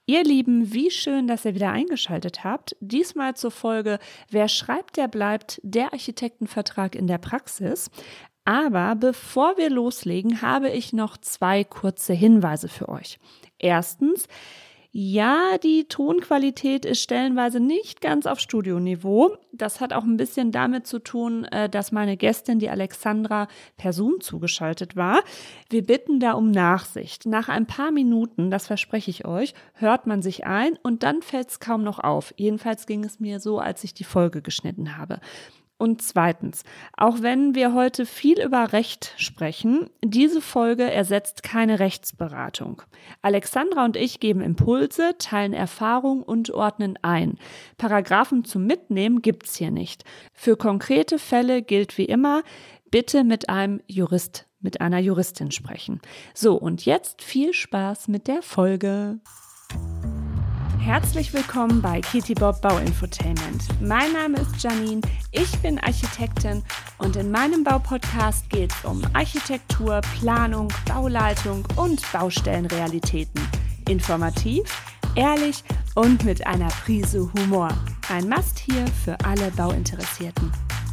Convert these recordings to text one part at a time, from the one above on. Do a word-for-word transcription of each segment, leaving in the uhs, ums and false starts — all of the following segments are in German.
Ihr Lieben, wie schön, dass ihr wieder eingeschaltet habt. Diesmal zur Folge Wer schreibt, der bleibt, der Architektenvertrag in der Praxis. Aber bevor wir loslegen, habe ich noch zwei kurze Hinweise für euch. Erstens, ja, die Tonqualität ist stellenweise nicht ganz auf Studioniveau. Das hat auch ein bisschen damit zu tun, dass meine Gästin, die Alexandra, per Zoom zugeschaltet war. Wir bitten da um Nachsicht. Nach ein paar Minuten, das verspreche ich euch, hört man sich ein und dann fällt es kaum noch auf. Jedenfalls ging es mir so, als ich die Folge geschnitten habe. Und zweitens, auch wenn wir heute viel über Recht sprechen, diese Folge ersetzt keine Rechtsberatung. Alexandra und ich geben Impulse, teilen Erfahrung und ordnen ein. Paragraphen zum Mitnehmen gibt's hier nicht. Für konkrete Fälle gilt wie immer, bitte mit einem Jurist, mit einer Juristin sprechen. So, und jetzt viel Spaß mit der Folge. Herzlich willkommen bei Kitty Bob Bauinfotainment. Mein Name ist Janine, ich bin Architektin und in meinem Baupodcast geht es um Architektur, Planung, Bauleitung und Baustellenrealitäten. Informativ, ehrlich und mit einer Prise Humor. Ein Must hier für alle Bauinteressierten.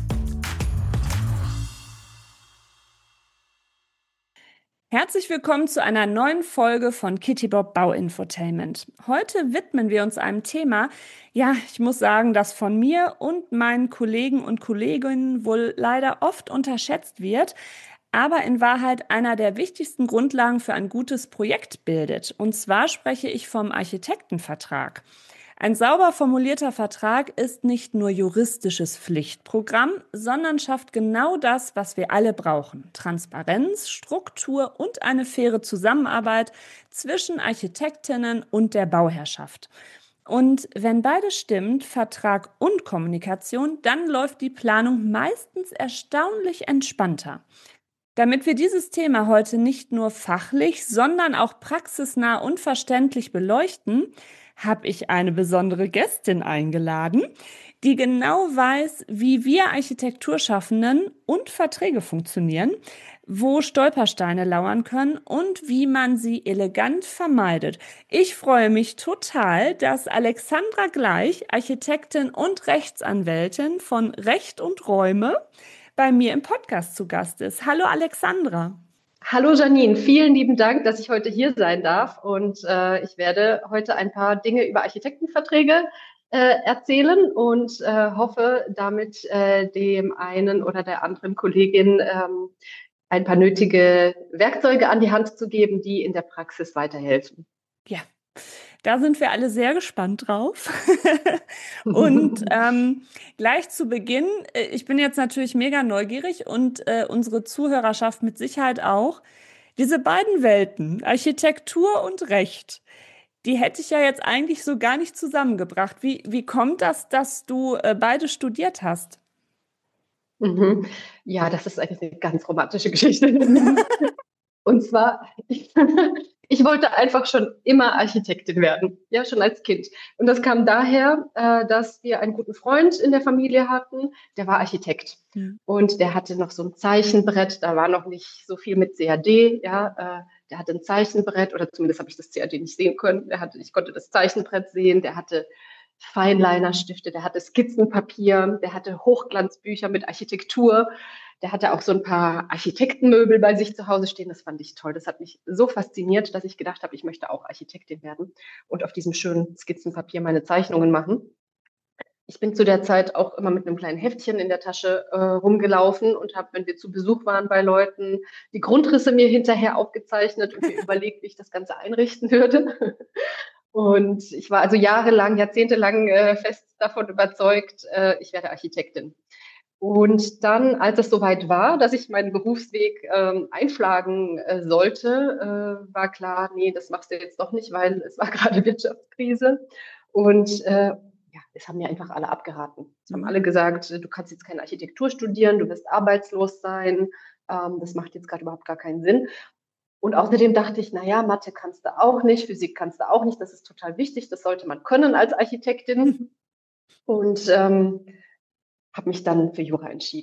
Herzlich willkommen zu einer neuen Folge von Kitty Bob Bauinfotainment. Heute widmen wir uns einem Thema, ja, ich muss sagen, das von mir und meinen Kollegen und Kolleginnen wohl leider oft unterschätzt wird, aber in Wahrheit einer der wichtigsten Grundlagen für ein gutes Projekt bildet. Und zwar spreche ich vom Architektenvertrag. Ein sauber formulierter Vertrag ist nicht nur juristisches Pflichtprogramm, sondern schafft genau das, was wir alle brauchen. Transparenz, Struktur und eine faire Zusammenarbeit zwischen Architektinnen und der Bauherrschaft. Und wenn beides stimmt, Vertrag und Kommunikation, dann läuft die Planung meistens erstaunlich entspannter. Damit wir dieses Thema heute nicht nur fachlich, sondern auch praxisnah und verständlich beleuchten, habe ich eine besondere Gästin eingeladen, die genau weiß, wie wir Architekturschaffenden und Verträge funktionieren, wo Stolpersteine lauern können und wie man sie elegant vermeidet. Ich freue mich total, dass Alexandra Gleich, Architektin und Rechtsanwältin von Recht und Räume, bei mir im Podcast zu Gast ist. Hallo Alexandra. Hallo Janine, vielen lieben Dank, dass ich heute hier sein darf und äh, ich werde heute ein paar Dinge über Architektenverträge äh, erzählen und äh, hoffe damit äh, dem einen oder der anderen Kollegin ähm, ein paar nötige Werkzeuge an die Hand zu geben, die in der Praxis weiterhelfen. Ja, da sind wir alle sehr gespannt drauf. Und ähm, gleich zu Beginn, ich bin jetzt natürlich mega neugierig und äh, unsere Zuhörerschaft mit Sicherheit auch. Diese beiden Welten, Architektur und Recht, die hätte ich ja jetzt eigentlich so gar nicht zusammengebracht. Wie, wie kommt das, dass du äh, beide studiert hast? Mhm. Ja, das ist eigentlich eine ganz romantische Geschichte. Und zwar, ich, ich wollte einfach schon immer Architektin werden, ja, schon als Kind. Und das kam daher, äh, dass wir einen guten Freund in der Familie hatten, der war Architekt. Mhm. Und der hatte noch so ein Zeichenbrett, da war noch nicht so viel mit C A D, ja, äh, der hatte ein Zeichenbrett, oder zumindest habe ich das C A D nicht sehen können. Der hatte, ich konnte das Zeichenbrett sehen, der hatte Feinliner-Stifte, der hatte Skizzenpapier, der hatte Hochglanzbücher mit Architektur. Der hatte auch so ein paar Architektenmöbel bei sich zu Hause stehen. Das fand ich toll. Das hat mich so fasziniert, dass ich gedacht habe, ich möchte auch Architektin werden und auf diesem schönen Skizzenpapier meine Zeichnungen machen. Ich bin zu der Zeit auch immer mit einem kleinen Heftchen in der Tasche äh, rumgelaufen und habe, wenn wir zu Besuch waren bei Leuten, die Grundrisse mir hinterher aufgezeichnet und mir überlegt, wie ich das Ganze einrichten würde. Und ich war also jahrelang, jahrzehntelang äh, fest davon überzeugt, äh, ich werde Architektin. Und dann, als es soweit war, dass ich meinen Berufsweg ähm, einschlagen äh, sollte, äh, war klar, nee, das machst du jetzt doch nicht, weil es war gerade Wirtschaftskrise. Und äh, ja, es haben mir einfach alle abgeraten. Es haben alle gesagt, du kannst jetzt keine Architektur studieren, du wirst arbeitslos sein, ähm, das macht jetzt gerade überhaupt gar keinen Sinn. Und außerdem dachte ich, naja, Mathe kannst du auch nicht, Physik kannst du auch nicht, das ist total wichtig, das sollte man können als Architektin. Und ähm, habe mich dann für Jura entschieden.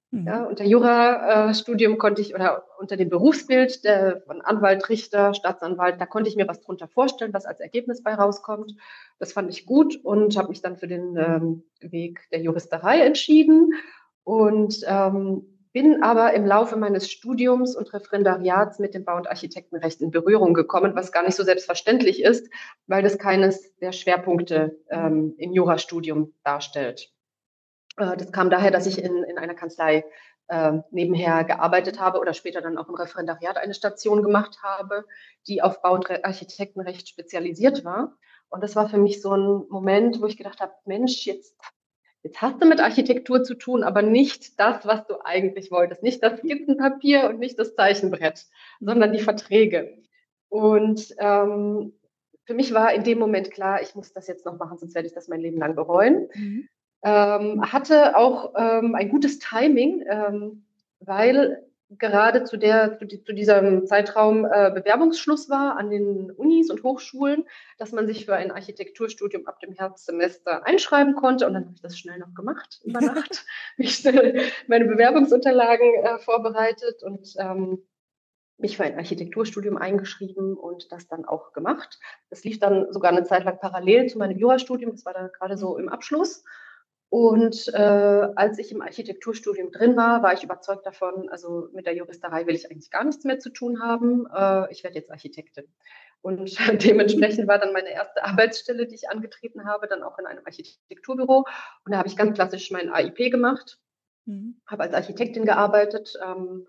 Mhm. Ja, unter Jurastudium konnte ich oder unter dem Berufsbild der, von Anwalt, Richter, Staatsanwalt, da konnte ich mir was drunter vorstellen, was als Ergebnis bei rauskommt. Das fand ich gut und habe mich dann für den ähm, Weg der Juristerei entschieden und ähm, bin aber im Laufe meines Studiums und Referendariats mit dem Bau- und Architektenrecht in Berührung gekommen, was gar nicht so selbstverständlich ist, weil das keines der Schwerpunkte Mhm. ähm, im Jurastudium darstellt. Äh, Das kam daher, dass ich in, in einer Kanzlei äh, nebenher gearbeitet habe oder später dann auch im Referendariat eine Station gemacht habe, die auf Bau- und Architektenrecht spezialisiert war. Und das war für mich so ein Moment, wo ich gedacht habe, Mensch, jetzt, jetzt hast du mit Architektur zu tun, aber nicht das, was du eigentlich wolltest. Nicht das Skizzenpapier und nicht das Zeichenbrett, Mhm. sondern die Verträge. Und ähm, für mich war in dem Moment klar, ich muss das jetzt noch machen, sonst werde ich das mein Leben lang bereuen. Mhm. Ähm, hatte auch ähm, ein gutes Timing, ähm, weil gerade zu, der, zu, die, zu diesem Zeitraum äh, Bewerbungsschluss war an den Unis und Hochschulen, dass man sich für ein Architekturstudium ab dem Herbstsemester einschreiben konnte. Und dann habe ich das schnell noch gemacht, über Nacht. Ich schnell meine Bewerbungsunterlagen äh, vorbereitet und ähm, mich für ein Architekturstudium eingeschrieben und das dann auch gemacht. Das lief dann sogar eine Zeit lang parallel zu meinem Jurastudium. Das war dann gerade so Mhm. im Abschluss. Und äh, als ich im Architekturstudium drin war, war ich überzeugt davon, also mit der Juristerei will ich eigentlich gar nichts mehr zu tun haben. Äh, ich werde jetzt Architektin. Und dementsprechend war dann meine erste Arbeitsstelle, die ich angetreten habe, dann auch in einem Architekturbüro. Und da habe ich ganz klassisch mein A I P gemacht, Mhm. habe als Architektin gearbeitet, ähm,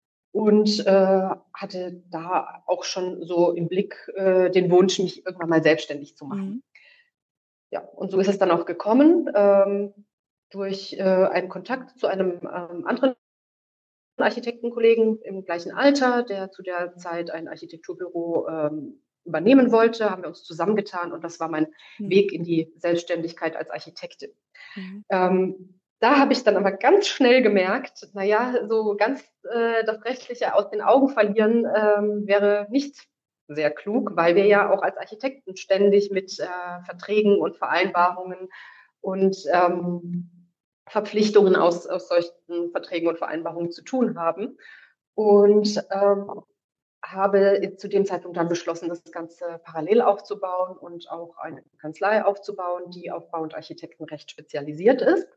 und äh, hatte da auch schon so im Blick äh, den Wunsch, mich irgendwann mal selbstständig zu machen. Mhm. Ja, und so ist es dann auch gekommen, ähm, durch äh, einen Kontakt zu einem ähm, anderen Architektenkollegen im gleichen Alter, der zu der Zeit ein Architekturbüro ähm, übernehmen wollte, haben wir uns zusammengetan und das war mein Mhm. Weg in die Selbstständigkeit als Architektin. Mhm. Ähm, da habe ich dann aber ganz schnell gemerkt, naja, so ganz äh, das Rechtliche aus den Augen verlieren ähm, wäre nicht sehr klug, weil wir ja auch als Architekten ständig mit äh, Verträgen und Vereinbarungen und ähm, Verpflichtungen aus, aus solchen Verträgen und Vereinbarungen zu tun haben. Und ähm, habe zu dem Zeitpunkt dann beschlossen, das Ganze parallel aufzubauen und auch eine Kanzlei aufzubauen, die auf Bau- und Architektenrecht spezialisiert ist.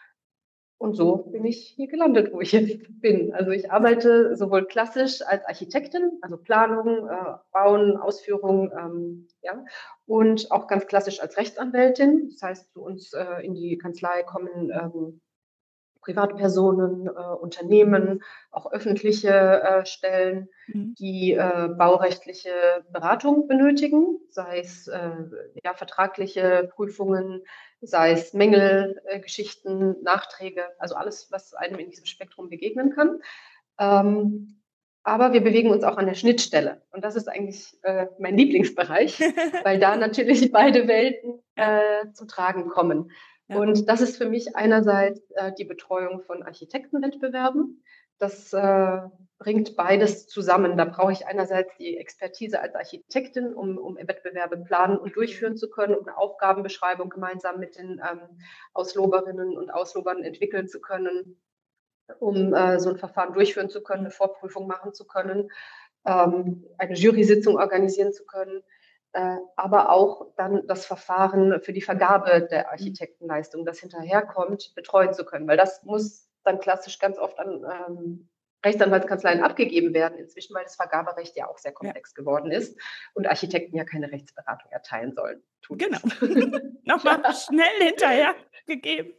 Und so bin ich hier gelandet, wo ich jetzt bin. Also ich arbeite sowohl klassisch als Architektin, also Planung, äh, Bauen, Ausführung, ähm, ja, und auch ganz klassisch als Rechtsanwältin. Das heißt, zu uns äh, in die Kanzlei kommen ähm, Privatpersonen, äh, Unternehmen, auch öffentliche äh, Stellen, Mhm. die äh, baurechtliche Beratung benötigen, sei es äh, ja, vertragliche Prüfungen, sei es Mängelgeschichten, äh, Nachträge, also alles, was einem in diesem Spektrum begegnen kann. Ähm, aber wir bewegen uns auch an der Schnittstelle. Und das ist eigentlich äh, mein Lieblingsbereich, weil da natürlich beide Welten Ja, äh, zum Tragen kommen. ja. Und das ist für mich einerseits äh, die Betreuung von Architektenwettbewerben. Das äh, bringt beides zusammen. Da brauche ich einerseits die Expertise als Architektin, um, um Wettbewerbe planen und Mhm. durchführen zu können, um eine Aufgabenbeschreibung gemeinsam mit den ähm, Ausloberinnen und Auslobern entwickeln zu können, um äh, so ein Verfahren durchführen zu können, Mhm. eine Vorprüfung machen zu können, ähm, eine Jury-Sitzung organisieren zu können, äh, aber auch dann das Verfahren für die Vergabe der Mhm. Architektenleistung, das hinterherkommt, betreuen zu können. Weil das muss dann klassisch ganz oft an ähm, Rechtsanwaltskanzleien abgegeben werden inzwischen, weil das Vergaberecht ja auch sehr Ja, komplex geworden ist und Architekten ja keine Rechtsberatung erteilen sollen. Tun genau. es. Nochmal Ja. schnell hinterher gegeben.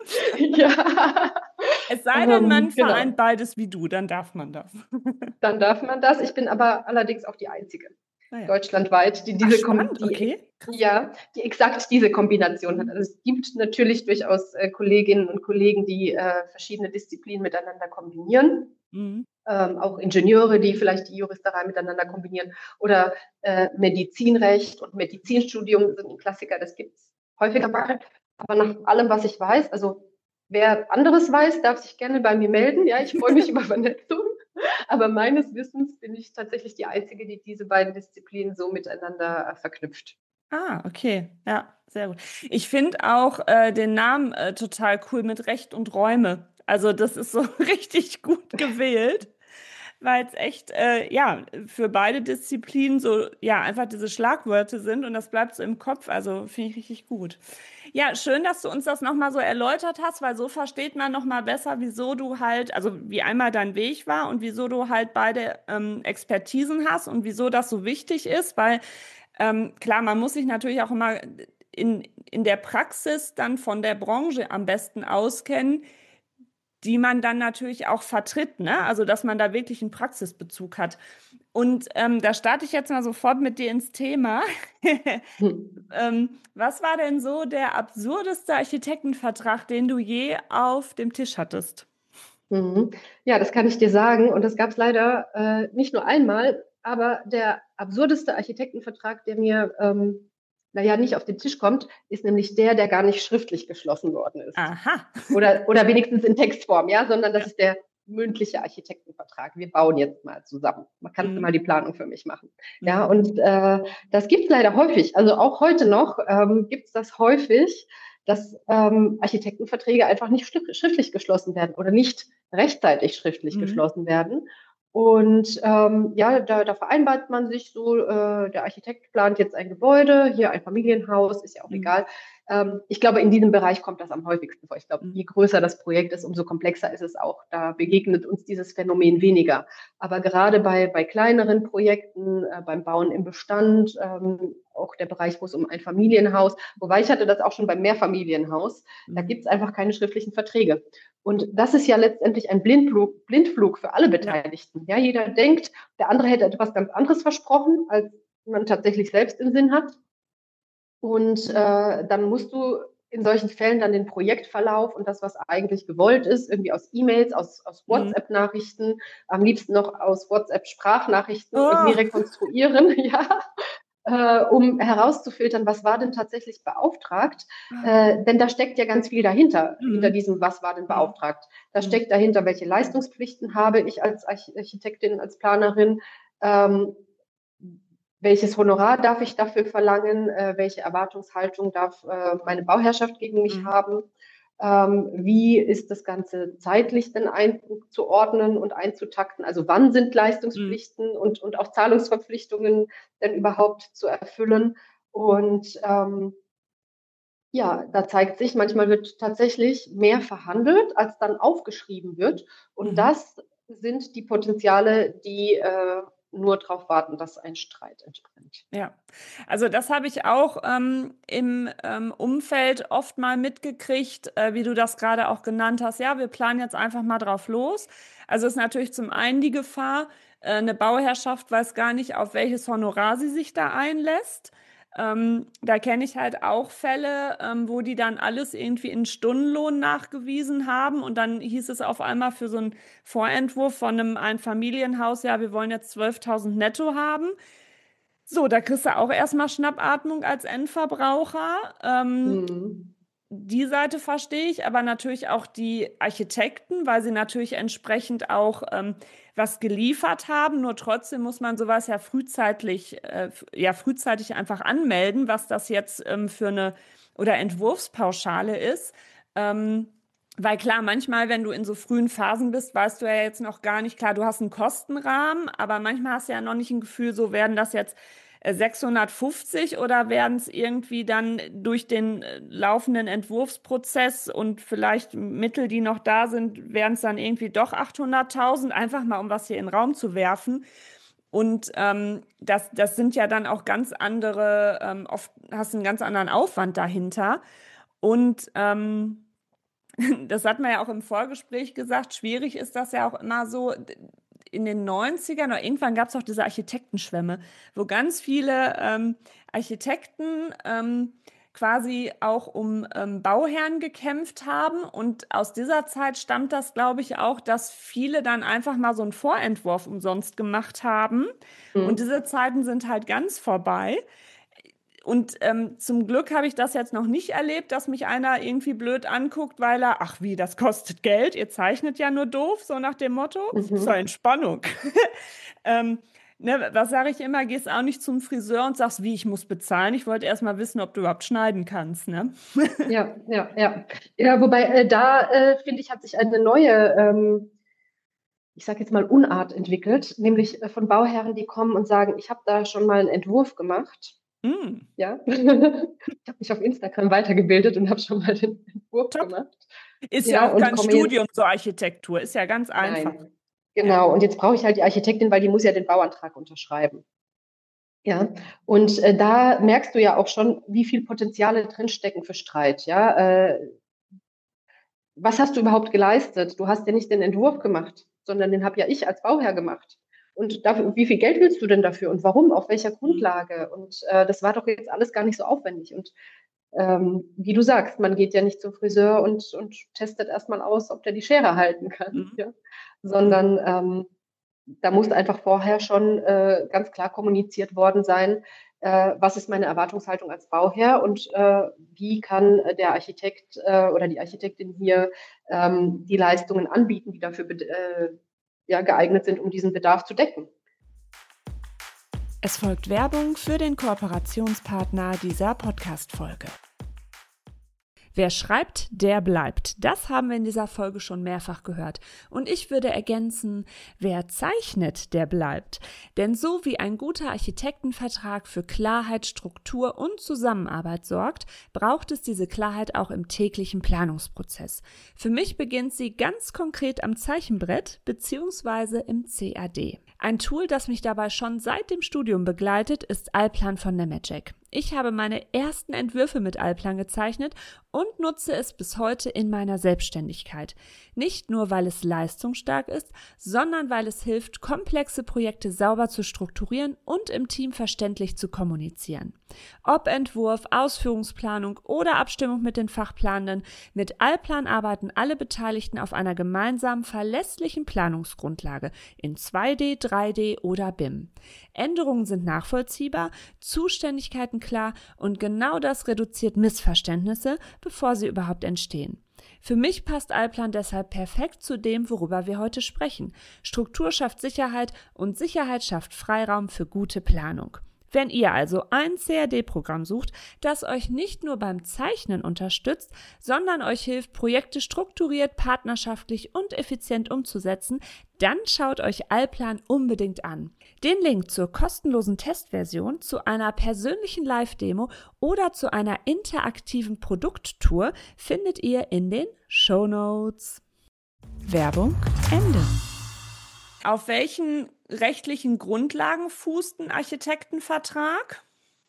Ja. Es sei denn, man Ähm, genau. vereint beides wie du, dann darf man das. Dann darf man das. Ich bin aber allerdings auch die Einzige Naja. deutschlandweit, die Ach, diese, spannend, die, okay. Krass. ja, die exakt diese Kombination hat. Mhm. Also es gibt natürlich durchaus äh, Kolleginnen und Kollegen, die äh, verschiedene Disziplinen miteinander kombinieren. Mhm. Ähm, auch Ingenieure, die vielleicht die Juristerei miteinander kombinieren oder äh, Medizinrecht und Medizinstudium sind ein Klassiker, das gibt es häufiger mal. Aber nach allem, was ich weiß, also wer anderes weiß, darf sich gerne bei mir melden. Ja, ich freue mich über Vernetzung. Aber meines Wissens bin ich tatsächlich die Einzige, die diese beiden Disziplinen so miteinander äh, verknüpft. Ah, okay. Ja, sehr gut. Ich finde auch äh, den Namen äh, total cool mit Recht und Räume. Also das ist so richtig gut gewählt, weil es echt, äh, ja, für beide Disziplinen so, ja, einfach diese Schlagwörter sind und das bleibt so im Kopf. Also finde ich richtig gut. Ja, schön, dass du uns das nochmal so erläutert hast, weil so versteht man nochmal besser, wieso du halt, also wie einmal dein Weg war und wieso du halt beide ähm, Expertisen hast und wieso das so wichtig ist, weil ähm, klar, man muss sich natürlich auch immer in, in der Praxis dann von der Branche am besten auskennen, die man dann natürlich auch vertritt, ne? Also, dass man da wirklich einen Praxisbezug hat. Und ähm, da starte ich jetzt mal sofort mit dir ins Thema. Hm. Ähm, was war denn so der absurdeste Architektenvertrag, den du je auf dem Tisch hattest? Mhm. Ja, das kann ich dir sagen. Und das gab es leider äh, nicht nur einmal, aber der absurdeste Architektenvertrag, der mir, ähm, naja, nicht auf den Tisch kommt, ist nämlich der, der gar nicht schriftlich geschlossen worden ist. Aha. Oder, oder wenigstens in Textform, ja, sondern das Ja. ist der mündliche Architektenvertrag. Wir bauen jetzt mal zusammen. Man kann Mhm. mal die Planung für mich machen. Ja, Mhm. und äh, das gibt es leider häufig. Also auch heute noch ähm, gibt es das häufig, dass ähm, Architektenverträge einfach nicht schriftlich geschlossen werden oder nicht rechtzeitig schriftlich Mhm. geschlossen werden. Und ähm, ja, da, da vereinbart man sich so, äh, der Architekt plant jetzt ein Gebäude, hier ein Familienhaus, ist ja auch Mhm. egal. Ähm, ich glaube, in diesem Bereich kommt das am häufigsten vor. Ich glaube, je Mhm. größer das Projekt ist, umso komplexer ist es auch. Da begegnet uns dieses Phänomen weniger. Aber gerade bei, bei kleineren Projekten, äh, beim Bauen im Bestand, ähm, auch der Bereich, wo es um ein Familienhaus, wobei ich hatte das auch schon beim Mehrfamilienhaus, da Mhm. gibt es einfach keine schriftlichen Verträge. Und das ist ja letztendlich ein Blindflug, Blindflug für alle Ja. Beteiligten. Ja, jeder denkt, der andere hätte etwas ganz anderes versprochen, als man tatsächlich selbst im Sinn hat. Und äh, dann musst du in solchen Fällen dann den Projektverlauf und das, was eigentlich gewollt ist, irgendwie aus E-Mails, aus, aus Mhm. WhatsApp-Nachrichten, am liebsten noch aus WhatsApp-Sprachnachrichten irgendwie Oh. rekonstruieren, ja, äh, um herauszufiltern, was war denn tatsächlich beauftragt. Äh, denn da steckt ja ganz viel dahinter, hinter Mhm. diesem, was war denn Mhm. beauftragt. Da Mhm. steckt dahinter, welche Leistungspflichten habe ich als Architektin, als Planerin, ähm, welches Honorar darf ich dafür verlangen, äh, welche Erwartungshaltung darf äh, meine Bauherrschaft gegen mich Mhm. haben, ähm, wie ist das Ganze zeitlich denn einzuordnen und einzutakten, also wann sind Mhm. Leistungspflichten und, und auch Zahlungsverpflichtungen denn überhaupt zu erfüllen. Und ähm, ja, da zeigt sich, manchmal wird tatsächlich mehr verhandelt, als dann aufgeschrieben wird. Und Mhm. das sind die Potenziale, die äh, nur darauf warten, dass ein Streit entspringt. Ja, also das habe ich auch ähm, im ähm, Umfeld oft mal mitgekriegt, äh, wie du das gerade auch genannt hast. Ja, wir planen jetzt einfach mal drauf los. Also ist natürlich zum einen die Gefahr, äh, eine Bauherrschaft weiß gar nicht, auf welches Honorar sie sich da einlässt. Ähm, da kenne ich halt auch Fälle, ähm, wo die dann alles irgendwie in Stundenlohn nachgewiesen haben und dann hieß es auf einmal für so einen Vorentwurf von einem Einfamilienhaus, ja, wir wollen jetzt zwölftausend netto haben. So, da kriegst du auch erstmal Schnappatmung als Endverbraucher. Ähm, Mhm. die Seite verstehe ich, aber natürlich auch die Architekten, weil sie natürlich entsprechend auch ähm, was geliefert haben. Nur trotzdem muss man sowas ja frühzeitig, äh, f- ja, frühzeitig einfach anmelden, was das jetzt ähm, für eine oder Entwurfspauschale ist. Ähm, weil klar, manchmal, wenn du in so frühen Phasen bist, weißt du ja jetzt noch gar nicht, klar, du hast einen Kostenrahmen, aber manchmal hast du ja noch nicht ein Gefühl, so werden das jetzt äh, sechshundertfünfzig oder werden es irgendwie dann durch den äh, laufenden Entwurfsprozess und vielleicht Mittel, die noch da sind, werden es dann irgendwie doch achthunderttausend, einfach mal um was hier in den Raum zu werfen. Und ähm, das, das sind ja dann auch ganz andere, ähm, oft hast du einen ganz anderen Aufwand dahinter. Und ähm, das hat man ja auch im Vorgespräch gesagt, schwierig ist das ja auch immer so. In den Neunzigern oder irgendwann gab es auch diese Architektenschwemme, wo ganz viele ähm, Architekten ähm, quasi auch um ähm, Bauherren gekämpft haben. Und aus dieser Zeit stammt das, glaube ich, auch, dass viele dann einfach mal so einen Vorentwurf umsonst gemacht haben. Und Mhm. diese Zeiten sind halt ganz vorbei. Und ähm, zum Glück habe ich das jetzt noch nicht erlebt, dass mich einer irgendwie blöd anguckt, weil er, ach wie, das kostet Geld, ihr zeichnet ja nur doof, so nach dem Motto. Zur Mhm. Entspannung. ähm, Ne, was sage ich immer? Gehst auch nicht zum Friseur und sagst, wie, ich muss bezahlen. Ich wollte erst mal wissen, ob du überhaupt schneiden kannst, ne? Ja, ja, ja. Ja, wobei äh, da, äh, finde ich, hat sich eine neue, ähm, ich sage jetzt mal, Unart entwickelt, nämlich äh, von Bauherren, die kommen und sagen, ich habe da schon mal einen Entwurf gemacht. Mm, Ja, ich habe mich auf Instagram weitergebildet und habe schon mal den Entwurf top. gemacht. Ist ja Ja, auch und kein komme jetzt, Studium, so Architektur. Ist ja ganz einfach. nein, Ja. genau. Und jetzt brauche ich halt die Architektin, weil die muss ja den Bauantrag unterschreiben. Ja, und äh, da merkst du ja auch schon, wie viel Potenziale drinstecken für Streit. Ja, äh, was hast du überhaupt geleistet? Du hast ja nicht den Entwurf gemacht, sondern den habe ja ich als Bauherr gemacht. Und dafür, wie viel Geld willst du denn dafür und warum? Auf welcher Mhm. Grundlage? Und äh, das war doch jetzt alles gar nicht so aufwendig. Und ähm, wie du sagst, man geht ja nicht zum Friseur und, und testet erstmal aus, ob der die Schere halten kann, Mhm. ja? Sondern ähm, da muss einfach vorher schon äh, ganz klar kommuniziert worden sein, äh, was ist meine Erwartungshaltung als Bauherr und äh, wie kann der Architekt äh, oder die Architektin hier ähm, die Leistungen anbieten, die dafür äh, ja, geeignet sind, um diesen Bedarf zu decken. Es folgt Werbung für den Kooperationspartner dieser Podcast-Folge. Wer schreibt, der bleibt. Das haben wir in dieser Folge schon mehrfach gehört. Und ich würde ergänzen, wer zeichnet, der bleibt. Denn so wie ein guter Architektenvertrag für Klarheit, Struktur und Zusammenarbeit sorgt, braucht es diese Klarheit auch im täglichen Planungsprozess. Für mich beginnt sie ganz konkret am Zeichenbrett bzw. im C A D. Ein Tool, das mich dabei schon seit dem Studium begleitet, ist Allplan von Nemetschek. Ich habe meine ersten Entwürfe mit Allplan gezeichnet und nutze es bis heute in meiner Selbstständigkeit. Nicht nur, weil es leistungsstark ist, sondern weil es hilft, komplexe Projekte sauber zu strukturieren und im Team verständlich zu kommunizieren. Ob Entwurf, Ausführungsplanung oder Abstimmung mit den Fachplanenden, mit Allplan arbeiten alle Beteiligten auf einer gemeinsamen, verlässlichen Planungsgrundlage in zwei D, drei D oder B I M. Änderungen sind nachvollziehbar, Zuständigkeiten klar und genau das reduziert Missverständnisse, bevor sie überhaupt entstehen. Für mich passt Allplan deshalb perfekt zu dem, worüber wir heute sprechen. Struktur schafft Sicherheit und Sicherheit schafft Freiraum für gute Planung. Wenn ihr also ein C A D-Programm sucht, das euch nicht nur beim Zeichnen unterstützt, sondern euch hilft, Projekte strukturiert, partnerschaftlich und effizient umzusetzen, dann schaut euch Allplan unbedingt an. Den Link zur kostenlosen Testversion, zu einer persönlichen Live-Demo oder zu einer interaktiven Produkttour findet ihr in den Shownotes. Werbung Ende. Auf welchen rechtlichen Grundlagen fußt ein Architektenvertrag?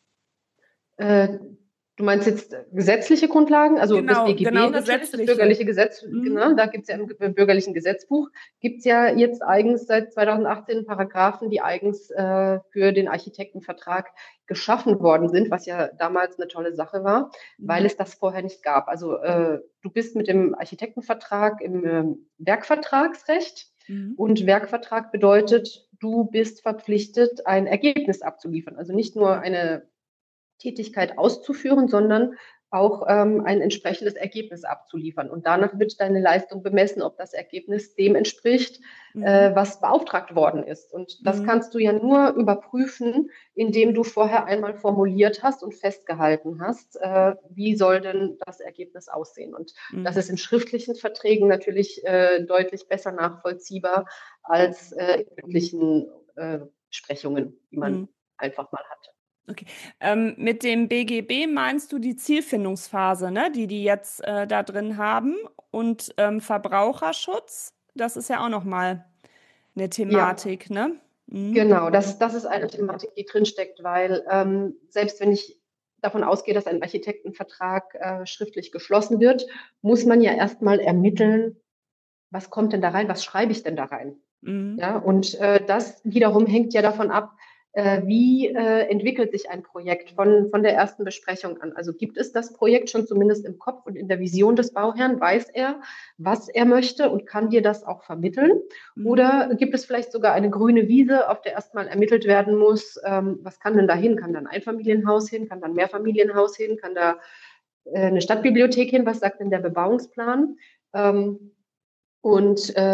Äh, du meinst jetzt gesetzliche Grundlagen, also Genau, das B G B genau, natürlich, gesetzliche. das bürgerliche Gesetz, Mhm. genau, da gibt es ja im bürgerlichen Gesetzbuch, gibt es ja jetzt eigens seit zweitausendachtzehn Paragraphen, die eigens äh, für den Architektenvertrag geschaffen worden sind, was ja damals eine tolle Sache war, Mhm. weil es das vorher nicht gab. Also äh, du bist mit dem Architektenvertrag im äh, Werkvertragsrecht. Mhm. Und Werkvertrag bedeutet, du bist verpflichtet, ein Ergebnis abzuliefern. Also nicht nur eine Tätigkeit auszuführen, sondern auch ähm, ein entsprechendes Ergebnis abzuliefern. Und danach wird deine Leistung bemessen, ob das Ergebnis dem entspricht, mhm. äh, was beauftragt worden ist. Und das mhm. kannst du ja nur überprüfen, indem du vorher einmal formuliert hast und festgehalten hast, äh, wie soll denn das Ergebnis aussehen. Und mhm. das ist in schriftlichen Verträgen natürlich äh, deutlich besser nachvollziehbar als äh, in mündlichen äh, Sprechungen, die man mhm. einfach mal hat. Okay. Ähm, mit dem B G B meinst du die Zielfindungsphase, ne, die die jetzt äh, da drin haben und ähm, Verbraucherschutz, das ist ja auch nochmal eine Thematik, ja. ne? Mhm. Genau, das, das ist eine Thematik, die drinsteckt, weil ähm, selbst wenn ich davon ausgehe, dass ein Architektenvertrag äh, schriftlich geschlossen wird, muss man ja erstmal ermitteln, was kommt denn da rein, was schreibe ich denn da rein? Mhm. Ja, und äh, das wiederum hängt ja davon ab, äh, wie äh, entwickelt sich ein Projekt von, von der ersten Besprechung an. Also gibt es das Projekt schon zumindest im Kopf und in der Vision des Bauherrn? Weiß er, was er möchte und kann dir das auch vermitteln? Mhm. Oder gibt es vielleicht sogar eine grüne Wiese, auf der erstmal ermittelt werden muss, ähm, was kann denn da hin? Kann da ein Einfamilienhaus hin? Kann da ein Mehrfamilienhaus hin? Kann da äh, eine Stadtbibliothek hin? Was sagt denn der Bebauungsplan? Ähm, und äh,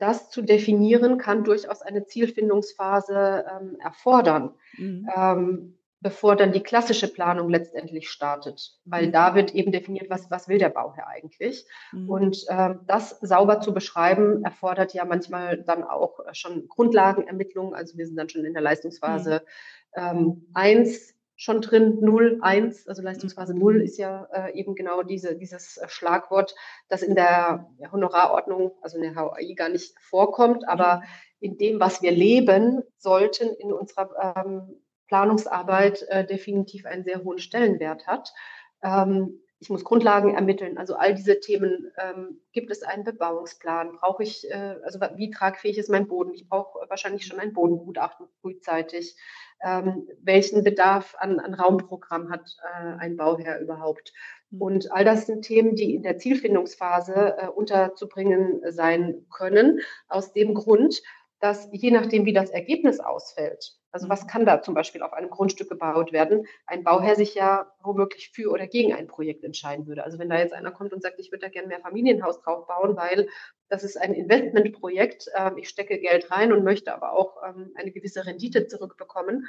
das zu definieren, kann durchaus eine Zielfindungsphase ähm, erfordern, Mhm. ähm, bevor dann die klassische Planung letztendlich startet. Weil Mhm. da wird eben definiert, was, was will der Bauherr eigentlich. Mhm. Und ähm, das sauber zu beschreiben, erfordert ja manchmal dann auch äh, schon Grundlagenermittlungen. Also wir sind dann schon in der Mhm. Leistungsphase ähm, eins schon drin, null, eins, also Mhm. Leistungsphase null ist ja äh, eben genau diese, dieses äh, Schlagwort, das in der Honorarordnung, also in der H O I gar nicht vorkommt, aber Mhm. in dem, was wir leben, sollten in unserer ähm, Planungsarbeit äh, definitiv einen sehr hohen Stellenwert hat. Ähm, ich muss Grundlagen ermitteln, also all diese Themen. Ähm, gibt es einen Bebauungsplan? Brauche ich, äh, also wie tragfähig ist mein Boden? Ich brauche wahrscheinlich schon ein Bodengutachten frühzeitig. Ähm, welchen Bedarf an, an Raumprogramm hat äh, ein Bauherr überhaupt? Mhm. Und all das sind Themen, die in der Zielfindungsphase äh, unterzubringen sein können, aus dem Grund, dass je nachdem, wie das Ergebnis ausfällt, also was Mhm. kann da zum Beispiel auf einem Grundstück gebaut werden, ein Bauherr sich ja womöglich für oder gegen ein Projekt entscheiden würde. Also wenn da jetzt einer kommt und sagt, ich würde da gerne mehr Familienhaus drauf bauen, weil das ist ein Investmentprojekt, ähm, ich stecke Geld rein und möchte aber auch ähm, eine gewisse Rendite zurückbekommen.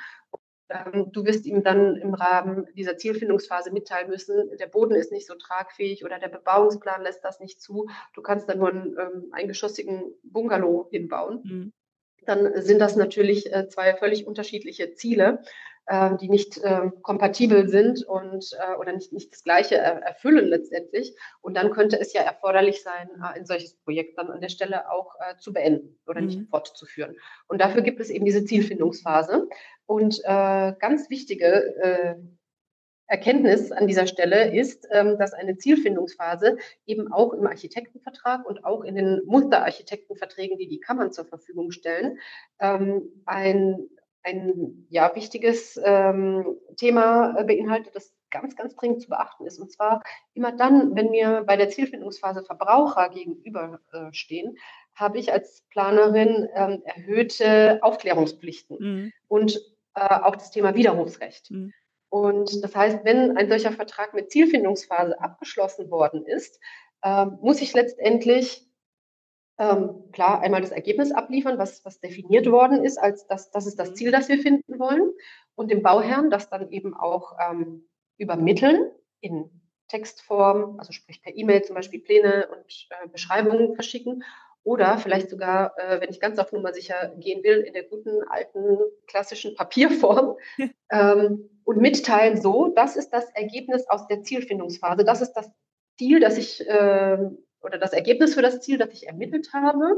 Ähm, du wirst ihm dann im Rahmen dieser Zielfindungsphase mitteilen müssen, der Boden ist nicht so tragfähig oder der Bebauungsplan lässt das nicht zu. Du kannst dann nur einen ähm, eingeschossigen Bungalow hinbauen. Mhm. Dann sind das natürlich äh, zwei völlig unterschiedliche Ziele, äh, die nicht äh, kompatibel sind und äh, oder nicht, nicht das Gleiche er, erfüllen letztendlich. Und dann könnte es ja erforderlich sein, äh, ein solches Projekt dann an der Stelle auch äh, zu beenden oder nicht Mhm. fortzuführen. Und dafür gibt es eben diese Zielfindungsphase. Und äh, ganz wichtige äh, Erkenntnis an dieser Stelle ist, ähm, dass eine Zielfindungsphase eben auch im Architektenvertrag und auch in den Musterarchitektenverträgen, die die Kammern zur Verfügung stellen, ähm, ein, ein ja, wichtiges ähm, Thema beinhaltet, das ganz, ganz dringend zu beachten ist. Und zwar immer dann, wenn mir bei der Zielfindungsphase Verbraucher gegenüberstehen, habe ich als Planerin ähm, erhöhte Aufklärungspflichten Mhm. und äh, auch das Thema Widerrufsrecht. Mhm. Und das heißt, wenn ein solcher Vertrag mit Zielfindungsphase abgeschlossen worden ist, ähm, muss ich letztendlich ähm, klar einmal das Ergebnis abliefern, was, was definiert worden ist, als das, das ist das Mhm. Ziel, das wir finden wollen. Und dem Bauherrn das dann eben auch ähm, übermitteln in Textform, also sprich per E-Mail zum Beispiel Pläne und äh, Beschreibungen verschicken. Oder vielleicht sogar, äh, wenn ich ganz auf Nummer sicher gehen will, in der guten alten klassischen Papierform ähm, und mitteilen, so, das ist das Ergebnis aus der Zielfindungsphase, das ist das Ziel, das ich, äh, oder das Ergebnis für das Ziel, das ich ermittelt habe.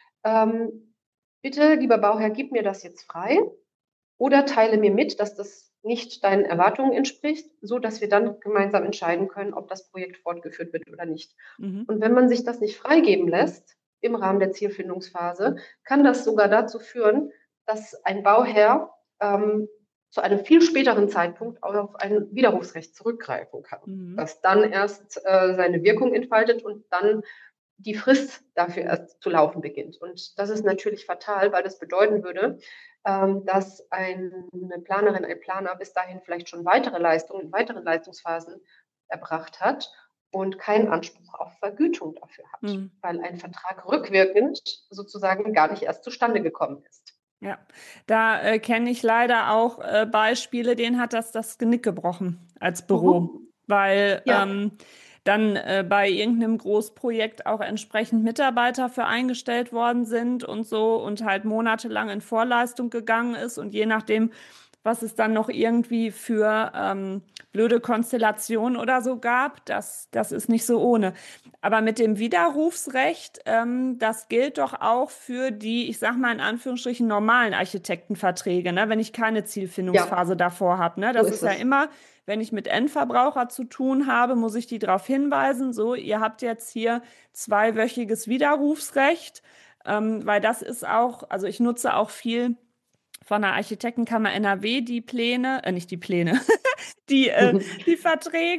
Ähm, bitte, lieber Bauherr, gib mir das jetzt frei oder teile mir mit, dass das nicht deinen Erwartungen entspricht, so dass wir dann gemeinsam entscheiden können, ob das Projekt fortgeführt wird oder nicht. Mhm. Und wenn man sich das nicht freigeben lässt im Rahmen der Zielfindungsphase, kann das sogar dazu führen, dass ein Bauherr ähm, zu einem viel späteren Zeitpunkt auch auf ein Widerrufsrecht zurückgreifen kann, Mhm. das dann erst äh, seine Wirkung entfaltet und dann die Frist dafür erst zu laufen beginnt. Und das ist natürlich fatal, weil das bedeuten würde, ähm, dass eine Planerin, ein Planer bis dahin vielleicht schon weitere Leistungen in weiteren Leistungsphasen erbracht hat und keinen Anspruch auf Vergütung dafür hat, Mhm. weil ein Vertrag rückwirkend sozusagen gar nicht erst zustande gekommen ist. Ja, da äh, kenne ich leider auch äh, Beispiele, denen hat das das Genick gebrochen als Büro, Mhm. weil Ja, ähm, dann äh, bei irgendeinem Großprojekt auch entsprechend Mitarbeiter für eingestellt worden sind und so und halt monatelang in Vorleistung gegangen ist und je nachdem, was es dann noch irgendwie für ähm, blöde Konstellationen oder so gab, das, das ist nicht so ohne. Aber mit dem Widerrufsrecht, ähm, das gilt doch auch für die, ich sag mal in Anführungsstrichen, normalen Architektenverträge, ne? Wenn ich keine ja, Zielfindungsphase davor habe. Ne? so Das ist ist ja es. immer, wenn ich mit Endverbraucher zu tun habe, muss ich die darauf hinweisen, so, ihr habt jetzt hier zweiwöchiges Widerrufsrecht, ähm, weil das ist auch, also ich nutze auch viel von der Architektenkammer N R W die Pläne, äh, nicht die Pläne, die, äh, die Verträge.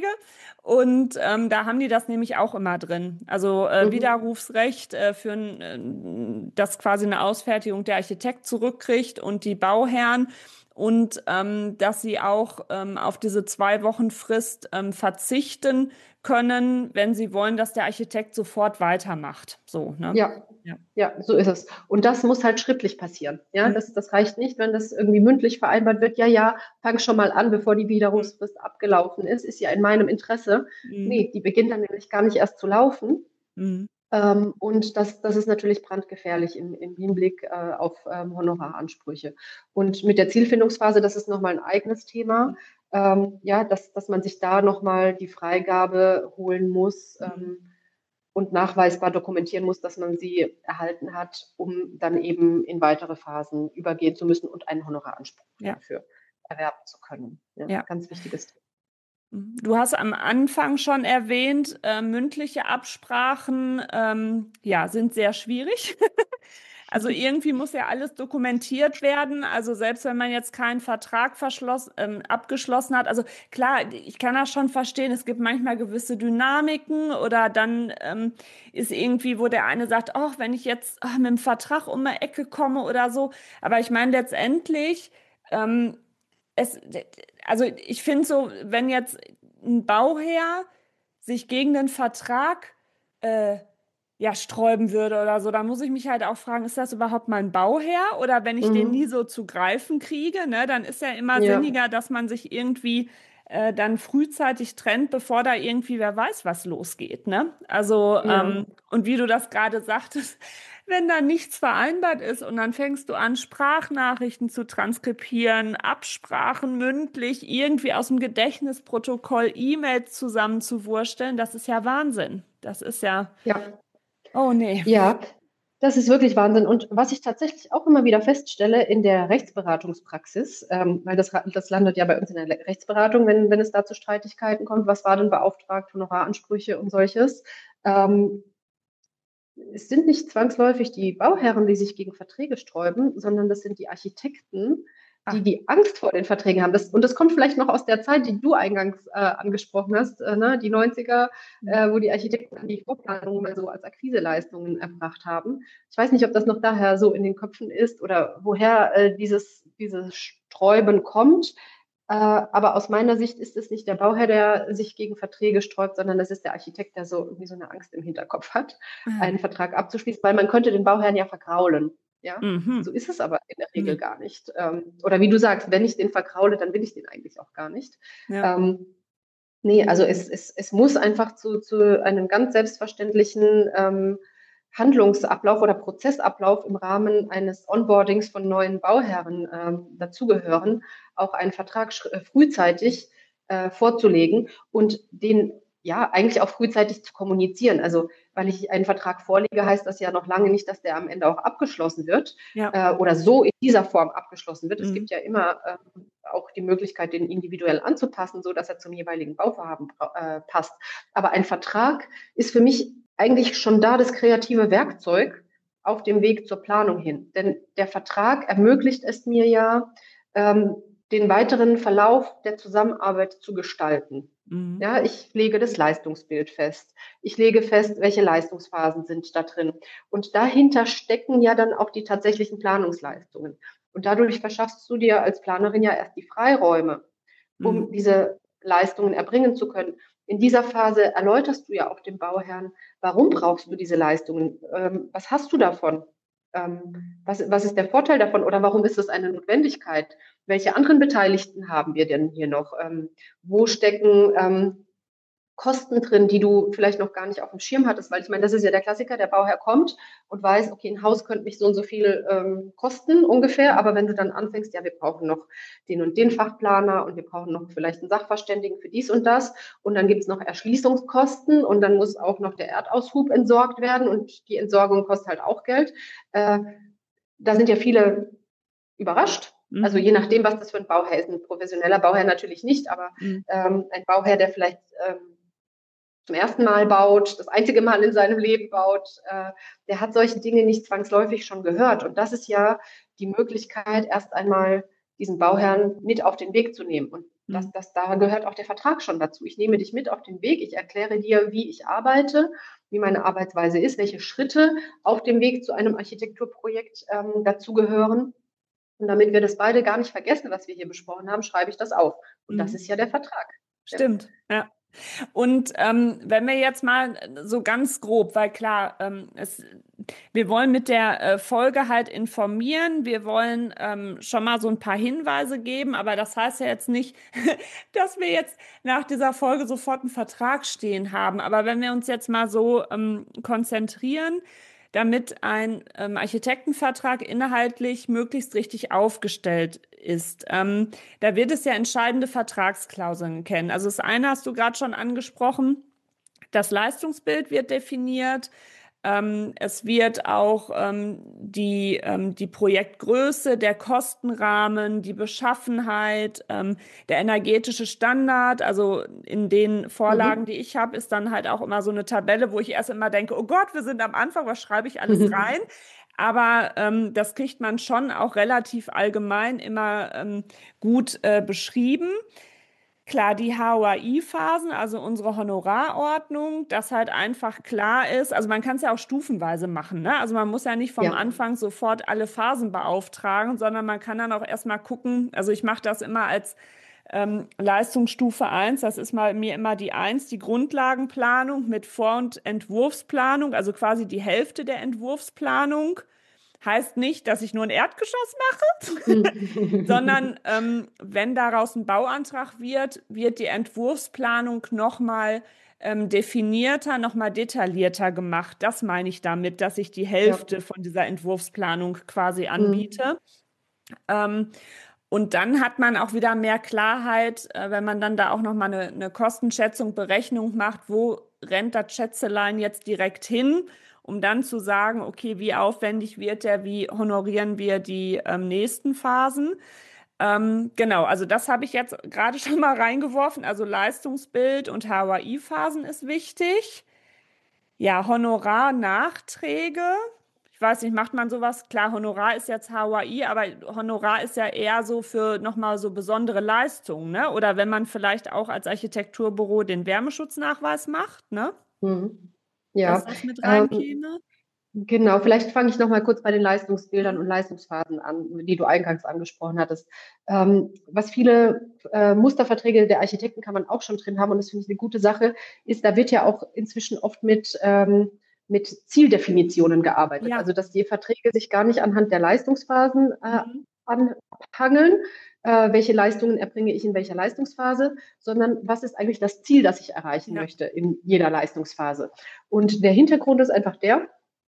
Und ähm, da haben die das nämlich auch immer drin. Also äh, Mhm. Widerrufsrecht äh, für äh, dass quasi eine Ausfertigung der Architekt zurückkriegt und die Bauherren. und ähm, dass sie auch ähm, auf diese zwei Wochen Frist ähm, verzichten können, wenn sie wollen, dass der Architekt sofort weitermacht. So, ne? Ja, Ja. ja, so ist es. Und das muss halt schriftlich passieren. Ja, Mhm. das, das reicht nicht, wenn das irgendwie mündlich vereinbart wird. Ja, ja, fang schon mal an, bevor die Widerrufsfrist abgelaufen ist. Ist ja in meinem Interesse. Mhm. Nee, die beginnt dann nämlich gar nicht erst zu laufen. Mhm. Ähm, und das, das ist natürlich brandgefährlich im, im Hinblick äh, auf ähm, Honoraransprüche. Und mit der Zielfindungsphase, das ist nochmal ein eigenes Thema. Ähm, ja, dass, dass man sich da nochmal die Freigabe holen muss. Mhm. Ähm, und nachweisbar dokumentieren muss, dass man sie erhalten hat, um dann eben in weitere Phasen übergehen zu müssen und einen Honoraranspruch Ja, dafür erwerben zu können. Ja, ja. ganz wichtiges Thema. Du hast am Anfang schon erwähnt, äh, mündliche Absprachen, ähm, ja, sind sehr schwierig. Also irgendwie muss ja alles dokumentiert werden. Also selbst wenn man jetzt keinen Vertrag verschloss, ähm, abgeschlossen hat. Also klar, ich kann das schon verstehen. Es gibt manchmal gewisse Dynamiken oder dann ähm, ist irgendwie, wo der eine sagt, ach, wenn ich jetzt ach, mit dem Vertrag um die Ecke komme oder so. Aber ich meine letztendlich, ähm, es, also ich finde so, wenn jetzt ein Bauherr sich gegen den Vertrag äh, ja, sträuben würde oder so, da muss ich mich halt auch fragen, ist das überhaupt mein Bauherr? Oder wenn ich den nie Mhm. so zu greifen kriege, ne, dann ist ja immer Ja, sinniger, dass man sich irgendwie äh, dann frühzeitig trennt, bevor da irgendwie wer weiß, was losgeht, ne? Also, ja, ähm, und wie du das gerade sagtest, wenn da nichts vereinbart ist und dann fängst du an, Sprachnachrichten zu transkribieren, Absprachen mündlich, irgendwie aus dem Gedächtnisprotokoll E-Mails zusammenzuwursteln, das ist ja Wahnsinn. Das ist ja, ja, oh nee. ja. Das ist wirklich Wahnsinn. Und was ich tatsächlich auch immer wieder feststelle in der Rechtsberatungspraxis, ähm, weil das, das landet ja bei uns in der Le- Rechtsberatung, wenn, wenn es da zu Streitigkeiten kommt, was war denn beauftragt, Honoraransprüche und solches. Ähm, Es sind nicht zwangsläufig die Bauherren, die sich gegen Verträge sträuben, sondern das sind die Architekten, die Ah, die Angst vor den Verträgen haben. Das, und das kommt vielleicht noch aus der Zeit, die du eingangs äh, angesprochen hast, äh, ne? Die neunziger, hm. äh, wo die Architekten die Vorplanung mal so als Akquiseleistungen erbracht haben. Ich weiß nicht, ob das noch daher so in den Köpfen ist oder woher äh, dieses, dieses Sträuben kommt. Äh, aber aus meiner Sicht ist es nicht der Bauherr, der sich gegen Verträge sträubt, sondern das ist der Architekt, der so irgendwie so eine Angst im Hinterkopf hat, Ah, einen Vertrag abzuschließen, weil man könnte den Bauherrn ja vergraulen. Ja, so mhm. ist es aber in der Regel Nee. gar nicht. Ähm, oder wie du sagst, wenn ich den vergraule, dann will ich den eigentlich auch gar nicht. Ja. Ähm, nee, also es, es, es muss einfach zu, zu einem ganz selbstverständlichen ähm, Handlungsablauf oder Prozessablauf im Rahmen eines Onboardings von neuen Bauherren ähm, dazugehören, auch einen Vertrag sch- äh, frühzeitig äh, vorzulegen und den ja eigentlich auch frühzeitig zu kommunizieren. Also weil ich einen Vertrag vorlege, heißt das ja noch lange nicht, dass der am Ende auch abgeschlossen wird Ja. äh, oder so in dieser Form abgeschlossen wird. Es Mhm. gibt ja immer ähm, auch die Möglichkeit, den individuell anzupassen, so dass er zum jeweiligen Bauvorhaben äh, passt. Aber ein Vertrag ist für mich eigentlich schon da das kreative Werkzeug auf dem Weg zur Planung hin. Denn der Vertrag ermöglicht es mir ja, ähm, den weiteren Verlauf der Zusammenarbeit zu gestalten. Mhm. Ja, ich lege das Leistungsbild fest. Ich lege fest, welche Leistungsphasen sind da drin. Und dahinter stecken ja dann auch die tatsächlichen Planungsleistungen. Und dadurch verschaffst du dir als Planerin ja erst die Freiräume, Mhm. um diese Leistungen erbringen zu können. In dieser Phase erläuterst du ja auch dem Bauherrn, warum brauchst du diese Leistungen? Ähm, was hast du davon? Ähm, was, was ist der Vorteil davon oder warum ist es eine Notwendigkeit? Welche anderen Beteiligten haben wir denn hier noch? Ähm, wo stecken ähm, Kosten drin, die du vielleicht noch gar nicht auf dem Schirm hattest, weil ich meine, das ist ja der Klassiker, der Bauherr kommt und weiß, okay, ein Haus könnte mich so und so viel ähm, kosten ungefähr, aber wenn du dann anfängst, ja, wir brauchen noch den und den Fachplaner und wir brauchen noch vielleicht einen Sachverständigen für dies und das und dann gibt es noch Erschließungskosten und dann muss auch noch der Erdaushub entsorgt werden und die Entsorgung kostet halt auch Geld. Äh, Da sind ja viele überrascht. Also Mhm. je nachdem, was das für ein Bauherr ist. Ein professioneller Bauherr natürlich nicht, aber Mhm. ähm, ein Bauherr, der vielleicht ähm, zum ersten Mal baut, das einzige Mal in seinem Leben baut, äh, der hat solche Dinge nicht zwangsläufig schon gehört. Und das ist ja die Möglichkeit, erst einmal diesen Bauherrn mit auf den Weg zu nehmen. Und das, Mhm. das, da gehört auch der Vertrag schon dazu. Ich nehme dich mit auf den Weg, ich erkläre dir, wie ich arbeite, wie meine Arbeitsweise ist, welche Schritte auf dem Weg zu einem Architekturprojekt ähm, dazugehören. Und damit wir das beide gar nicht vergessen, was wir hier besprochen haben, schreibe ich das auf. Und das Mhm. ist ja der Vertrag. Ja. Stimmt, ja. Und ähm, wenn wir jetzt mal so ganz grob, weil klar, ähm, es, wir wollen mit der äh, Folge halt informieren, wir wollen ähm, schon mal so ein paar Hinweise geben, aber das heißt ja jetzt nicht, dass wir jetzt nach dieser Folge sofort einen Vertrag stehen haben. Aber wenn wir uns jetzt mal so ähm, konzentrieren, damit ein ähm, Architektenvertrag inhaltlich möglichst richtig aufgestellt ist. Ähm, da wird es ja entscheidende Vertragsklauseln kennen. Also das eine hast du gerade schon angesprochen, das Leistungsbild wird definiert. Ähm, es wird auch ähm, die, ähm, die Projektgröße, der Kostenrahmen, die Beschaffenheit, ähm, der energetische Standard, also in den Vorlagen, Mhm. die ich habe, ist dann halt auch immer so eine Tabelle, wo ich erst immer denke, oh Gott, wir sind am Anfang, was schreibe ich alles rein? Aber ähm, das kriegt man schon auch relativ allgemein immer ähm, gut äh, beschrieben. Klar, die H O A I-Phasen, also unsere Honorarordnung, dass halt einfach klar ist, also man kann es ja auch stufenweise machen, ne? Also man muss ja nicht vom Ja. Anfang sofort alle Phasen beauftragen, sondern man kann dann auch erstmal gucken, also ich mache das immer als ähm, Leistungsstufe eins. Das ist mal mir immer die eins, die Grundlagenplanung mit Vor- und Entwurfsplanung, also quasi die Hälfte der Entwurfsplanung. Heißt nicht, dass ich nur ein Erdgeschoss mache, sondern ähm, wenn daraus ein Bauantrag wird, wird die Entwurfsplanung nochmal ähm, definierter, nochmal detaillierter gemacht. Das meine ich damit, dass ich die Ja. Hälfte von dieser Entwurfsplanung quasi Mhm. anbiete. Ähm, und dann hat man auch wieder mehr Klarheit, äh, wenn man dann da auch nochmal eine, eine Kostenschätzung, Berechnung macht, wo rennt das Schätzelein jetzt direkt hin, um dann zu sagen, okay, wie aufwendig wird der, wie honorieren wir die ähm, nächsten Phasen. Ähm, genau, also das habe ich jetzt gerade schon mal reingeworfen. Also Leistungsbild und H O A I-Phasen ist wichtig. Ja, Honorarnachträge. Ich weiß nicht, macht man sowas? Klar, Honorar ist jetzt H O A I, aber Honorar ist ja eher so für nochmal so besondere Leistungen, ne? Oder wenn man vielleicht auch als Architekturbüro den Wärmeschutznachweis macht, ne? Mhm. Dass Ja. das mit Ähm, reinkäme. Genau, vielleicht fange ich noch mal kurz bei den Leistungsbildern Mhm. und Leistungsphasen an, die du eingangs angesprochen hattest. Ähm, was viele äh, Musterverträge der Architektenkammern auch schon drin haben, und das finde ich eine gute Sache, ist, da wird ja auch inzwischen oft mit, ähm, mit Zieldefinitionen gearbeitet. Ja. Also, dass die Verträge sich gar nicht anhand der Leistungsphasen äh, Mhm. anhangeln, äh, welche Leistungen erbringe ich in welcher Leistungsphase, sondern was ist eigentlich das Ziel, das ich erreichen Ja. möchte in jeder Leistungsphase. Und der Hintergrund ist einfach der,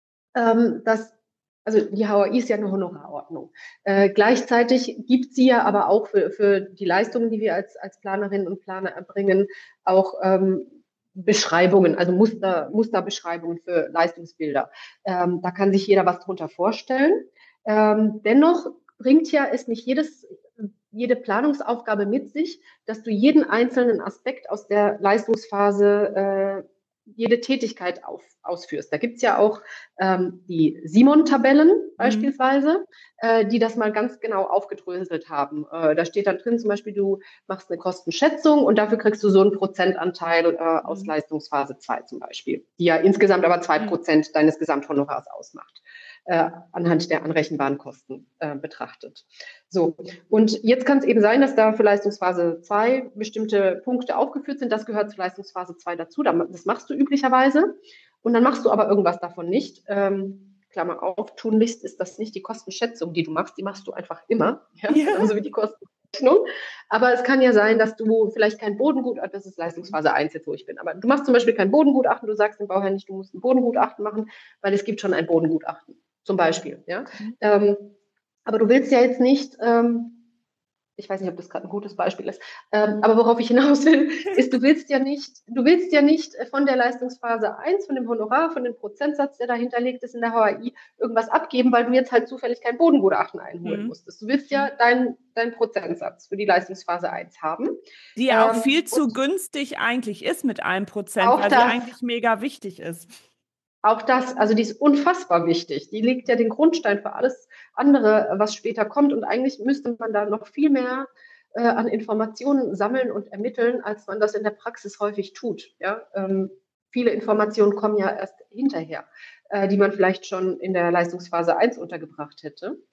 ähm, dass, also die H O A I ist ja eine Honorarordnung. Äh, gleichzeitig gibt sie ja aber auch für, für die Leistungen, die wir als, als Planerinnen und Planer erbringen, auch ähm, Beschreibungen, also Muster, Musterbeschreibungen für Leistungsbilder. Ähm, da kann sich jeder was drunter vorstellen. Ähm, dennoch bringt ja es nicht jedes, jede Planungsaufgabe mit sich, dass du jeden einzelnen Aspekt aus der Leistungsphase, äh, jede Tätigkeit auf, ausführst. Da gibt es ja auch ähm, die Simon-Tabellen Mhm. beispielsweise, äh, die das mal ganz genau aufgedröselt haben. Äh, da steht dann drin zum Beispiel, du machst eine Kostenschätzung und dafür kriegst du so einen Prozentanteil äh, aus Mhm. Leistungsphase zwei zum Beispiel, die ja insgesamt aber zwei Mhm. Prozent deines Gesamthonorars ausmacht, äh, anhand der anrechenbaren Kosten äh, betrachtet. So, und jetzt kann es eben sein, dass da für Leistungsphase zwei bestimmte Punkte aufgeführt sind. Das gehört zu Leistungsphase zwei dazu. Das machst du üblicherweise. Und dann machst du aber irgendwas davon nicht. Ähm, Klammer auf, tunlichst ist das nicht die Kostenschätzung, die du machst. Die machst du einfach immer. Ja? Ja. Genauso wie die Kostenrechnung. Aber es kann ja sein, dass du vielleicht kein Bodengutachten, das ist Leistungsphase eins jetzt, wo ich bin, aber du machst zum Beispiel kein Bodengutachten, du sagst dem Bauherrn nicht, du musst ein Bodengutachten machen, weil es gibt schon ein Bodengutachten. Zum Beispiel. Ja? Mhm. Ähm, aber du willst ja jetzt nicht, ähm, ich weiß nicht, ob das gerade ein gutes Beispiel ist, ähm, aber worauf ich hinaus will, ist, du willst ja nicht, du willst ja nicht von der Leistungsphase eins, von dem Honorar, von dem Prozentsatz, der dahinterlegt ist in der H O A I, irgendwas abgeben, weil du jetzt halt zufällig kein Bodengutachten einholen Mhm. musstest. Du willst ja deinen dein Prozentsatz für die Leistungsphase eins haben. Die ja auch Ähm, viel und zu günstig eigentlich ist mit einem Prozent, auch weil sie das, eigentlich mega wichtig ist. Auch das, also die ist unfassbar wichtig. Die legt ja den Grundstein für alles andere, was später kommt. Und eigentlich müsste man da noch viel mehr äh, an Informationen sammeln und ermitteln, als man das in der Praxis häufig tut. Ja? Ähm, viele Informationen kommen ja erst hinterher, äh, die man vielleicht schon in der Leistungsphase eins untergebracht hätte.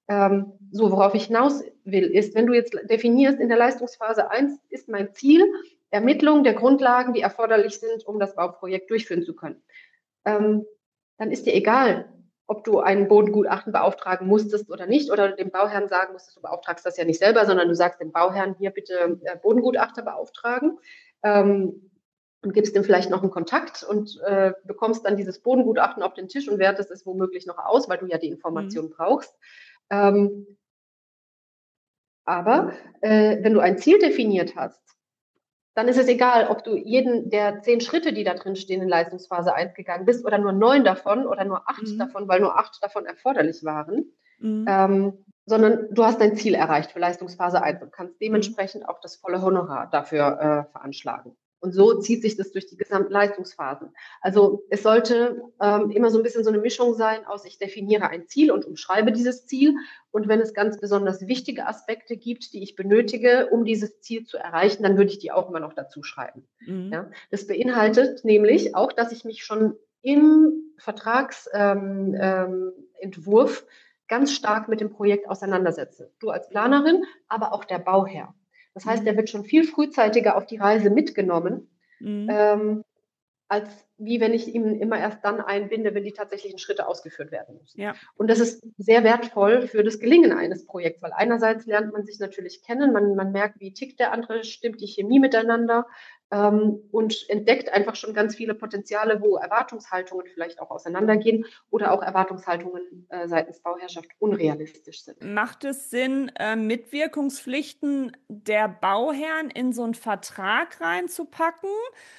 Ähm, so, worauf ich hinaus will, ist, wenn du jetzt definierst, in der Leistungsphase eins ist mein Ziel Ermittlung der Grundlagen, die erforderlich sind, um das Bauprojekt durchführen zu können. Ähm, dann ist dir egal, ob du ein Bodengutachten beauftragen musstest oder nicht, oder dem Bauherrn sagen musstest, du beauftragst das ja nicht selber, sondern du sagst dem Bauherrn, hier bitte äh, Bodengutachter beauftragen. Ähm, und gibst ihm vielleicht noch einen Kontakt und äh, bekommst dann dieses Bodengutachten auf den Tisch und wertest es womöglich noch aus, weil du ja die Mhm. Information brauchst. Ähm, aber äh, wenn du ein Ziel definiert hast, dann ist es egal, ob du jeden der zehn Schritte, die da drin stehen, in Leistungsphase eins gegangen bist oder nur neun davon oder nur acht Mhm. davon, weil nur acht davon erforderlich waren, Mhm. ähm, sondern du hast dein Ziel erreicht für Leistungsphase eins und kannst Mhm. dementsprechend auch das volle Honorar dafür äh, veranschlagen. Und so zieht sich das durch die gesamten Leistungsphasen. Also es sollte ähm, immer so ein bisschen so eine Mischung sein aus, ich definiere ein Ziel und umschreibe dieses Ziel. Und wenn es ganz besonders wichtige Aspekte gibt, die ich benötige, um dieses Ziel zu erreichen, dann würde ich die auch immer noch dazu schreiben. Mhm. Ja? Das beinhaltet nämlich auch, dass ich mich schon im Vertragsentwurf ähm, ähm, ganz stark mit dem Projekt auseinandersetze. Du als Planerin, aber auch der Bauherr. Das heißt, Mhm. der wird schon viel frühzeitiger auf die Reise mitgenommen, Mhm. ähm, als wie wenn ich ihn immer erst dann einbinde, wenn die tatsächlichen Schritte ausgeführt werden müssen. Ja. Und das ist sehr wertvoll für das Gelingen eines Projekts, weil einerseits lernt man sich natürlich kennen, man, man merkt, wie tickt der andere, stimmt die Chemie miteinander ähm, und entdeckt einfach schon ganz viele Potenziale, wo Erwartungshaltungen vielleicht auch auseinandergehen oder auch Erwartungshaltungen äh, seitens Bauherrschaft unrealistisch sind. Macht es Sinn, äh, Mitwirkungspflichten der Bauherren in so einen Vertrag reinzupacken?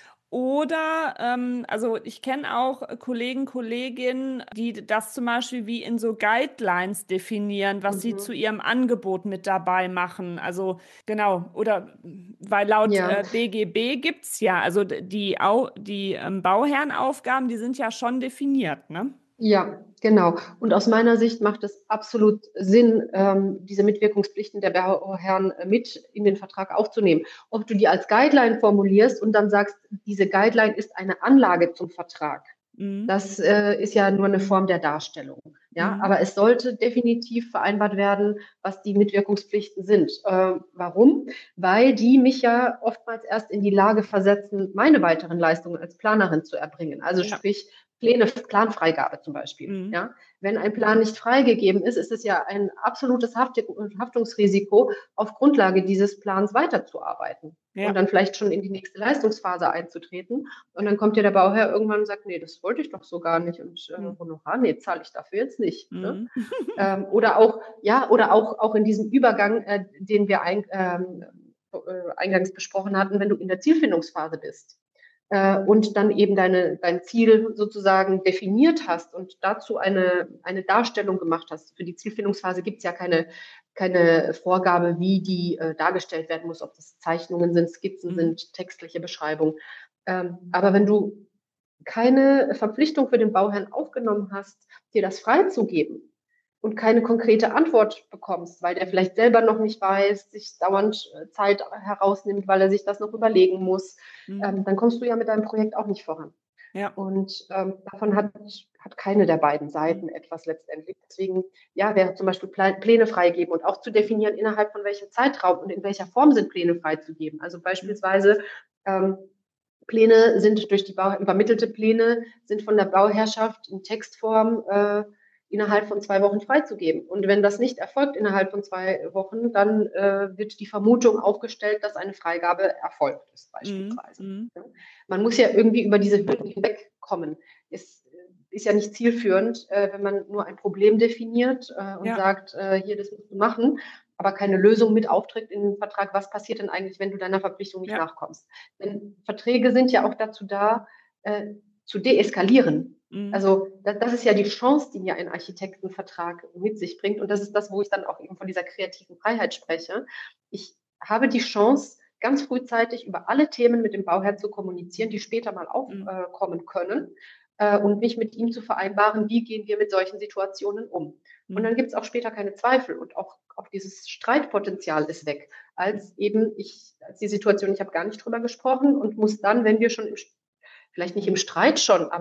Oder, ähm, also ich kenne auch Kollegen, Kolleginnen, die das zum Beispiel wie in so Guidelines definieren, was sie zu Mhm. ihrem Angebot mit dabei machen. Also genau, oder weil laut Ja, äh, B G B gibt es ja, also d- die, Au die ähm, Bauherrenaufgaben, die sind ja schon definiert, ne? ja, genau. Und aus meiner Sicht macht es absolut Sinn, ähm, diese Mitwirkungspflichten der Bauherren äh, mit in den Vertrag aufzunehmen. Ob du die als Guideline formulierst und dann sagst, diese Guideline ist eine Anlage zum Vertrag. Mhm. Das äh, ist ja nur eine Form der Darstellung. Ja, Mhm. aber es sollte definitiv vereinbart werden, was die Mitwirkungspflichten sind. Äh, warum? Weil die mich ja oftmals erst in die Lage versetzen, meine weiteren Leistungen als Planerin zu erbringen. Also Ja. sprich Pläne, Planfreigabe zum Beispiel. Mhm. Ja, wenn ein Plan nicht freigegeben ist, ist es ja ein absolutes Haftungsrisiko, auf Grundlage dieses Plans weiterzuarbeiten und Ja. dann vielleicht schon in die nächste Leistungsphase einzutreten. Und dann kommt ja der Bauherr irgendwann und sagt, nee, das wollte ich doch so gar nicht. Und äh, Mhm. Honorar, nee, zahle ich dafür jetzt nicht. Ne? Mhm. Ähm, oder auch, ja, oder auch, auch in diesem Übergang, äh, den wir ein, ähm, äh, eingangs besprochen hatten, wenn du in der Zielfindungsphase bist äh, und dann eben deine, dein Ziel sozusagen definiert hast und dazu eine, eine Darstellung gemacht hast. Für die Zielfindungsphase gibt es ja keine, keine Vorgabe, wie die äh, dargestellt werden muss, ob das Zeichnungen sind, Skizzen Mhm. sind, textliche Beschreibung. Ähm, aber wenn du keine Verpflichtung für den Bauherrn aufgenommen hast, dir das freizugeben und keine konkrete Antwort bekommst, weil der vielleicht selber noch nicht weiß, sich dauernd äh, Zeit herausnimmt, weil er sich das noch überlegen muss, Mhm. ähm, dann kommst du ja mit deinem Projekt auch nicht voran. Ja. Und ähm, davon hat, hat keine der beiden Mhm. Seiten etwas letztendlich. Deswegen ja, wäre zum Beispiel Pläne freigeben und auch zu definieren, innerhalb von welchem Zeitraum und in welcher Form sind Pläne freizugeben. Also Mhm. beispielsweise ähm, Pläne sind durch die Bau, übermittelte Pläne sind von der Bauherrschaft in Textform äh, innerhalb von zwei Wochen freizugeben. Und wenn das nicht erfolgt innerhalb von zwei Wochen, dann äh, wird die Vermutung aufgestellt, dass eine Freigabe erfolgt ist, Mhm. beispielsweise. Mhm. Ja. Man muss ja irgendwie über diese Hürden hinwegkommen. Es ist ja nicht zielführend, äh, wenn man nur ein Problem definiert äh, und Ja. sagt, äh, hier, das musst du machen, aber keine Lösung mit aufträgt in den Vertrag. Was passiert denn eigentlich, wenn du deiner Verpflichtung nicht Ja. nachkommst? Denn Verträge sind ja auch dazu da, äh, zu deeskalieren. Mhm. Also das, das ist ja die Chance, die mir ein Architektenvertrag mit sich bringt. Und das ist das, wo ich dann auch eben von dieser kreativen Freiheit spreche. Ich habe die Chance, ganz frühzeitig über alle Themen mit dem Bauherrn zu kommunizieren, die später mal Mhm. aufkommen können äh, und mich mit ihm zu vereinbaren, wie gehen wir mit solchen Situationen um. Und Mhm. dann gibt es auch später keine Zweifel und auch, auch dieses Streitpotenzial ist weg, als eben ich, als die Situation, ich habe gar nicht drüber gesprochen und muss dann, wenn wir schon im, vielleicht nicht im Streit schon, aber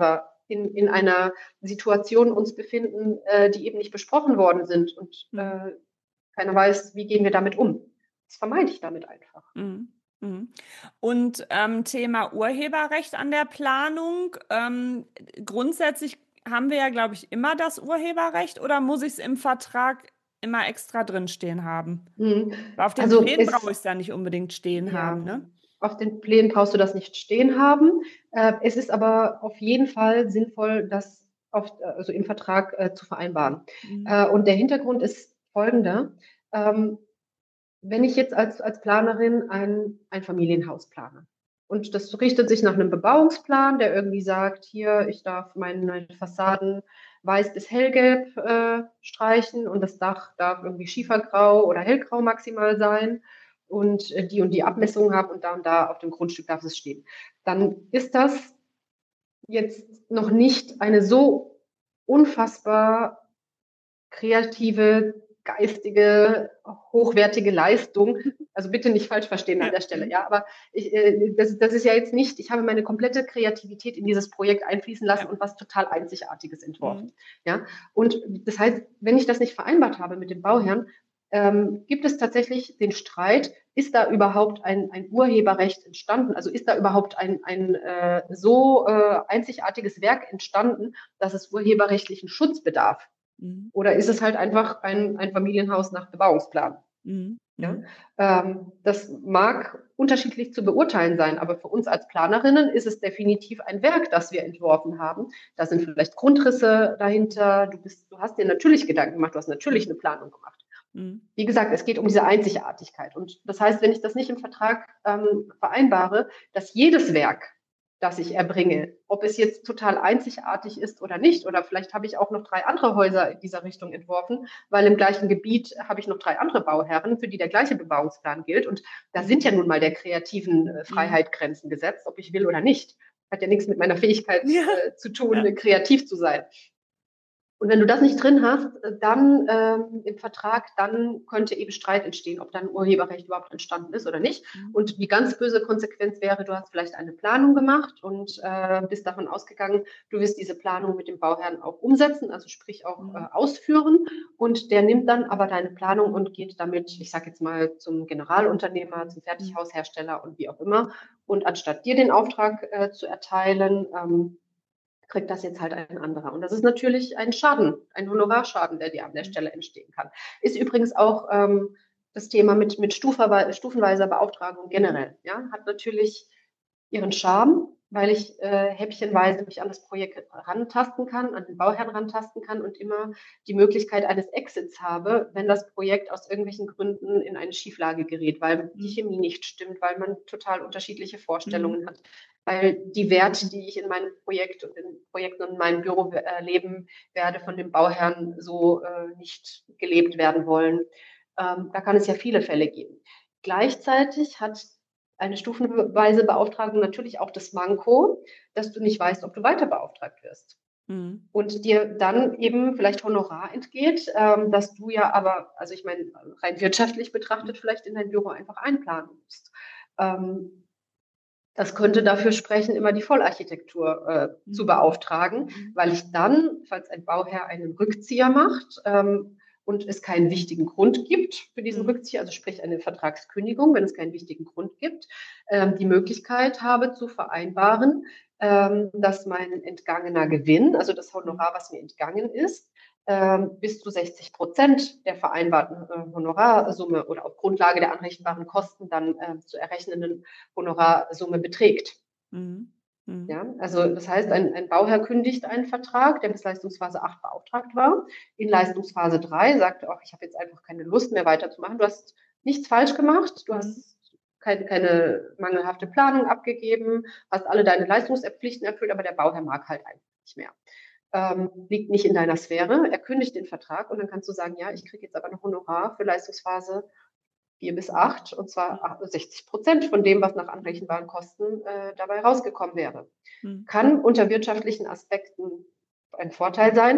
in, in einer Situation uns befinden, äh, die eben nicht besprochen worden sind und Mhm. äh, keiner weiß, wie gehen wir damit um. Das vermeide ich damit einfach. Mhm. Mhm. Und ähm, Thema Urheberrecht an der Planung. Ähm, grundsätzlich haben wir ja, glaube ich, immer das Urheberrecht oder muss ich es im Vertrag immer extra drin stehen haben? Mhm. Weil auf den Also Plänen brauche es, ich es ja nicht unbedingt stehen haben, ja, ne? auf den Plänen brauchst du das nicht stehen haben. Äh, es ist aber auf jeden Fall sinnvoll, das auf, also im Vertrag äh, zu vereinbaren. Mhm. Äh, und der Hintergrund ist folgender. Ähm, Wenn ich jetzt als, als Planerin ein, ein Familienhaus plane und das richtet sich nach einem Bebauungsplan, der irgendwie sagt, hier, ich darf meine Fassaden weiß bis hellgelb äh, streichen und das Dach darf irgendwie schiefergrau oder hellgrau maximal sein und äh, die und die Abmessungen haben und da und da auf dem Grundstück darf es stehen. Dann ist das jetzt noch nicht eine so unfassbar kreative, geistige, hochwertige Leistung. Also bitte nicht falsch verstehen an Ja. der Stelle, ja. Aber ich, äh, das, das ist ja jetzt nicht, ich habe meine komplette Kreativität in dieses Projekt einfließen lassen Ja. und was total Einzigartiges entworfen. Mhm. Ja. Und das heißt, wenn ich das nicht vereinbart habe mit dem Bauherrn, ähm, gibt es tatsächlich den Streit, ist da überhaupt ein, ein Urheberrecht entstanden? Also ist da überhaupt ein, ein äh, so äh, einzigartiges Werk entstanden, dass es urheberrechtlichen Schutz bedarf? Mhm. Oder ist es halt einfach ein, ein Familienhaus nach Bebauungsplan? Mhm. Ja? Mhm. Ähm, das mag unterschiedlich zu beurteilen sein, aber für uns als Planerinnen ist es definitiv ein Werk, das wir entworfen haben. Da sind vielleicht Grundrisse dahinter. Du, bist, du hast dir natürlich Gedanken gemacht, du hast natürlich Mhm. eine Planung gemacht. Mhm. Wie gesagt, es geht um diese Einzigartigkeit. Und das heißt, wenn ich das nicht im Vertrag ähm, vereinbare, dass jedes Werk, das ich erbringe, ob es jetzt total einzigartig ist oder nicht, oder vielleicht habe ich auch noch drei andere Häuser in dieser Richtung entworfen, weil im gleichen Gebiet habe ich noch drei andere Bauherren, für die der gleiche Bebauungsplan gilt. Und da sind ja nun mal der kreativen äh, Mhm. Freiheit Grenzen gesetzt, ob ich will oder nicht. Hat ja nichts mit meiner Fähigkeit Ja. äh, zu tun, Ja. kreativ zu sein. Und wenn du das nicht drin hast, dann ähm, im Vertrag, dann könnte eben Streit entstehen, ob dann Urheberrecht überhaupt entstanden ist oder nicht. Mhm. Und die ganz böse Konsequenz wäre, du hast vielleicht eine Planung gemacht und äh, bist davon ausgegangen, du wirst diese Planung mit dem Bauherrn auch umsetzen, also sprich auch äh, Mhm. ausführen. Und der nimmt dann aber deine Planung und geht damit, ich sage jetzt mal, zum Generalunternehmer, zum Mhm. Fertighaushersteller und wie auch immer. Und anstatt dir den Auftrag äh, zu erteilen, ähm, kriegt das jetzt halt ein anderer. Und das ist natürlich ein Schaden, ein Honorarschaden, der dir an der Mhm. Stelle entstehen kann. Ist übrigens auch ähm, das Thema mit, mit stufenweiser Beauftragung Mhm. generell. Ja, hat natürlich ihren Charme, weil ich äh, häppchenweise mich an das Projekt rantasten kann, an den Bauherrn rantasten kann und immer die Möglichkeit eines Exits habe, wenn das Projekt aus irgendwelchen Gründen in eine Schieflage gerät, weil die Mhm. Chemie nicht stimmt, weil man total unterschiedliche Mhm. Vorstellungen hat, weil die Werte, die ich in meinem Projekt und in Projekten und in meinem Büro erleben werde, von dem Bauherrn so äh, nicht gelebt werden wollen. Ähm, da kann es ja viele Fälle geben. Gleichzeitig hat eine stufenweise Beauftragung natürlich auch das Manko, dass du nicht weißt, ob du weiter beauftragt wirst. Mhm. Und dir dann eben vielleicht Honorar entgeht, ähm, dass du ja aber, also ich meine, rein wirtschaftlich betrachtet, vielleicht in dein Büro einfach einplanen musst. Ähm, das könnte dafür sprechen, immer die Vollarchitektur äh, zu Mhm. beauftragen, Mhm. weil ich dann, falls ein Bauherr einen Rückzieher macht ähm, und es keinen wichtigen Grund gibt für diesen Mhm. Rückzieher, also sprich eine Vertragskündigung, wenn es keinen wichtigen Grund gibt, ähm, die Möglichkeit habe zu vereinbaren, ähm, dass mein entgangener Gewinn, also das Mhm. Honorar, was mir entgangen ist, ähm, bis zu sechzig Prozent der vereinbarten äh, Honorarsumme oder auf Grundlage der anrechenbaren Kosten dann äh, zu errechnenden Honorarsumme beträgt. Mhm. Mhm. Ja, also das heißt, ein, ein Bauherr kündigt einen Vertrag, der bis Leistungsphase acht beauftragt war. In Leistungsphase drei sagt er auch, ich habe jetzt einfach keine Lust mehr weiterzumachen. Du hast nichts falsch gemacht, du Mhm. hast keine, keine mangelhafte Planung abgegeben, hast alle deine Leistungspflichten erfüllt, aber der Bauherr mag halt einfach nicht mehr. Ähm, liegt nicht in deiner Sphäre. Er kündigt den Vertrag und dann kannst du sagen, ja, ich kriege jetzt aber ein Honorar für Leistungsphase vier bis acht, und zwar sechzig Prozent von dem, was nach anrechenbaren Kosten äh, dabei rausgekommen wäre. Mhm. Kann unter wirtschaftlichen Aspekten ein Vorteil sein,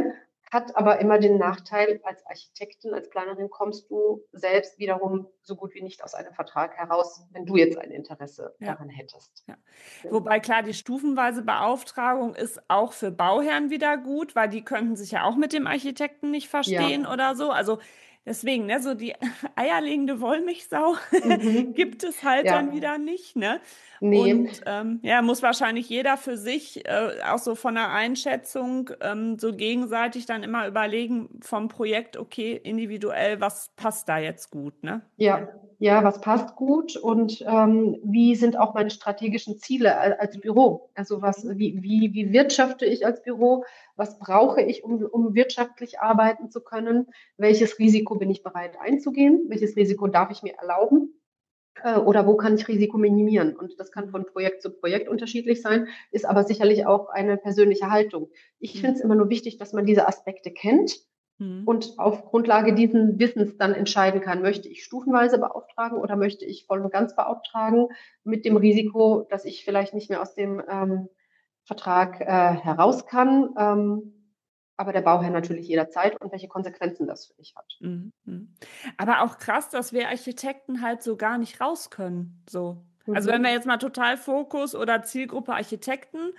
hat aber immer den Nachteil, als Architektin, als Planerin kommst du selbst wiederum so gut wie nicht aus einem Vertrag heraus, wenn du jetzt ein Interesse Ja. daran hättest. Ja. Ja. Wobei klar, die stufenweise Beauftragung ist auch für Bauherren wieder gut, weil die könnten sich ja auch mit dem Architekten nicht verstehen Ja. oder so. Also deswegen, ne, so die eierlegende Wollmilchsau Mhm. gibt es halt dann Ja. wieder nicht, ne? Nee. Und ähm, ja, muss wahrscheinlich jeder für sich äh, auch so von der Einschätzung ähm, so gegenseitig dann immer überlegen vom Projekt, okay, individuell, was passt da jetzt gut, ne? Ja, ja, was passt gut und ähm, wie sind auch meine strategischen Ziele al- als Büro? Also was, wie, wie, wie wirtschafte ich als Büro? Was brauche ich, um, um wirtschaftlich arbeiten zu können? Welches Risiko bin ich bereit einzugehen? Welches Risiko darf ich mir erlauben? Äh, Oder wo kann ich Risiko minimieren? Und das kann von Projekt zu Projekt unterschiedlich sein, ist aber sicherlich auch eine persönliche Haltung. Ich Mhm. finde es immer nur wichtig, dass man diese Aspekte kennt Mhm. und auf Grundlage dieses Wissens dann entscheiden kann, möchte ich stufenweise beauftragen oder möchte ich voll und ganz beauftragen, mit dem Risiko, dass ich vielleicht nicht mehr aus dem ähm, Vertrag äh, heraus kann, ähm, aber der Bauherr natürlich jederzeit und welche Konsequenzen das für mich hat. Mhm. Mhm. Aber auch krass, dass wir Architekten halt so gar nicht raus können. So. Also wenn wir Mhm. jetzt mal total Fokus oder Zielgruppe Architekten,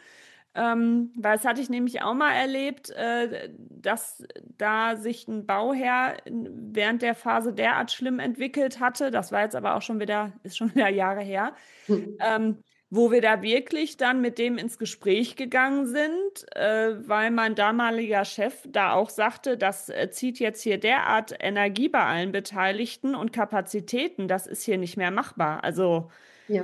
ähm, weil das hatte ich nämlich auch mal erlebt, äh, dass da sich ein Bauherr in- während der Phase derart schlimm entwickelt hatte. Das war jetzt aber auch schon wieder, ist schon wieder Jahre her. Mhm. Ähm, wo wir da wirklich dann mit dem ins Gespräch gegangen sind, äh, weil mein damaliger Chef da auch sagte, das äh, zieht jetzt hier derart Energie bei allen Beteiligten und Kapazitäten, das ist hier nicht mehr machbar. Also Ja,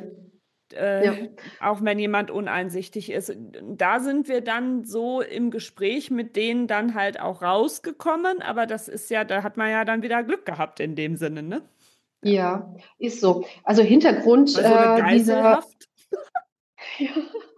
äh, ja. auch wenn jemand uneinsichtig ist. Da sind wir dann so im Gespräch mit denen dann halt auch rausgekommen, aber das ist ja, da hat man ja dann wieder Glück gehabt in dem Sinne, ne? Ja. Ja, ist so. Also Hintergrund Weil so eine äh, dieser, Geiselhaft. ja,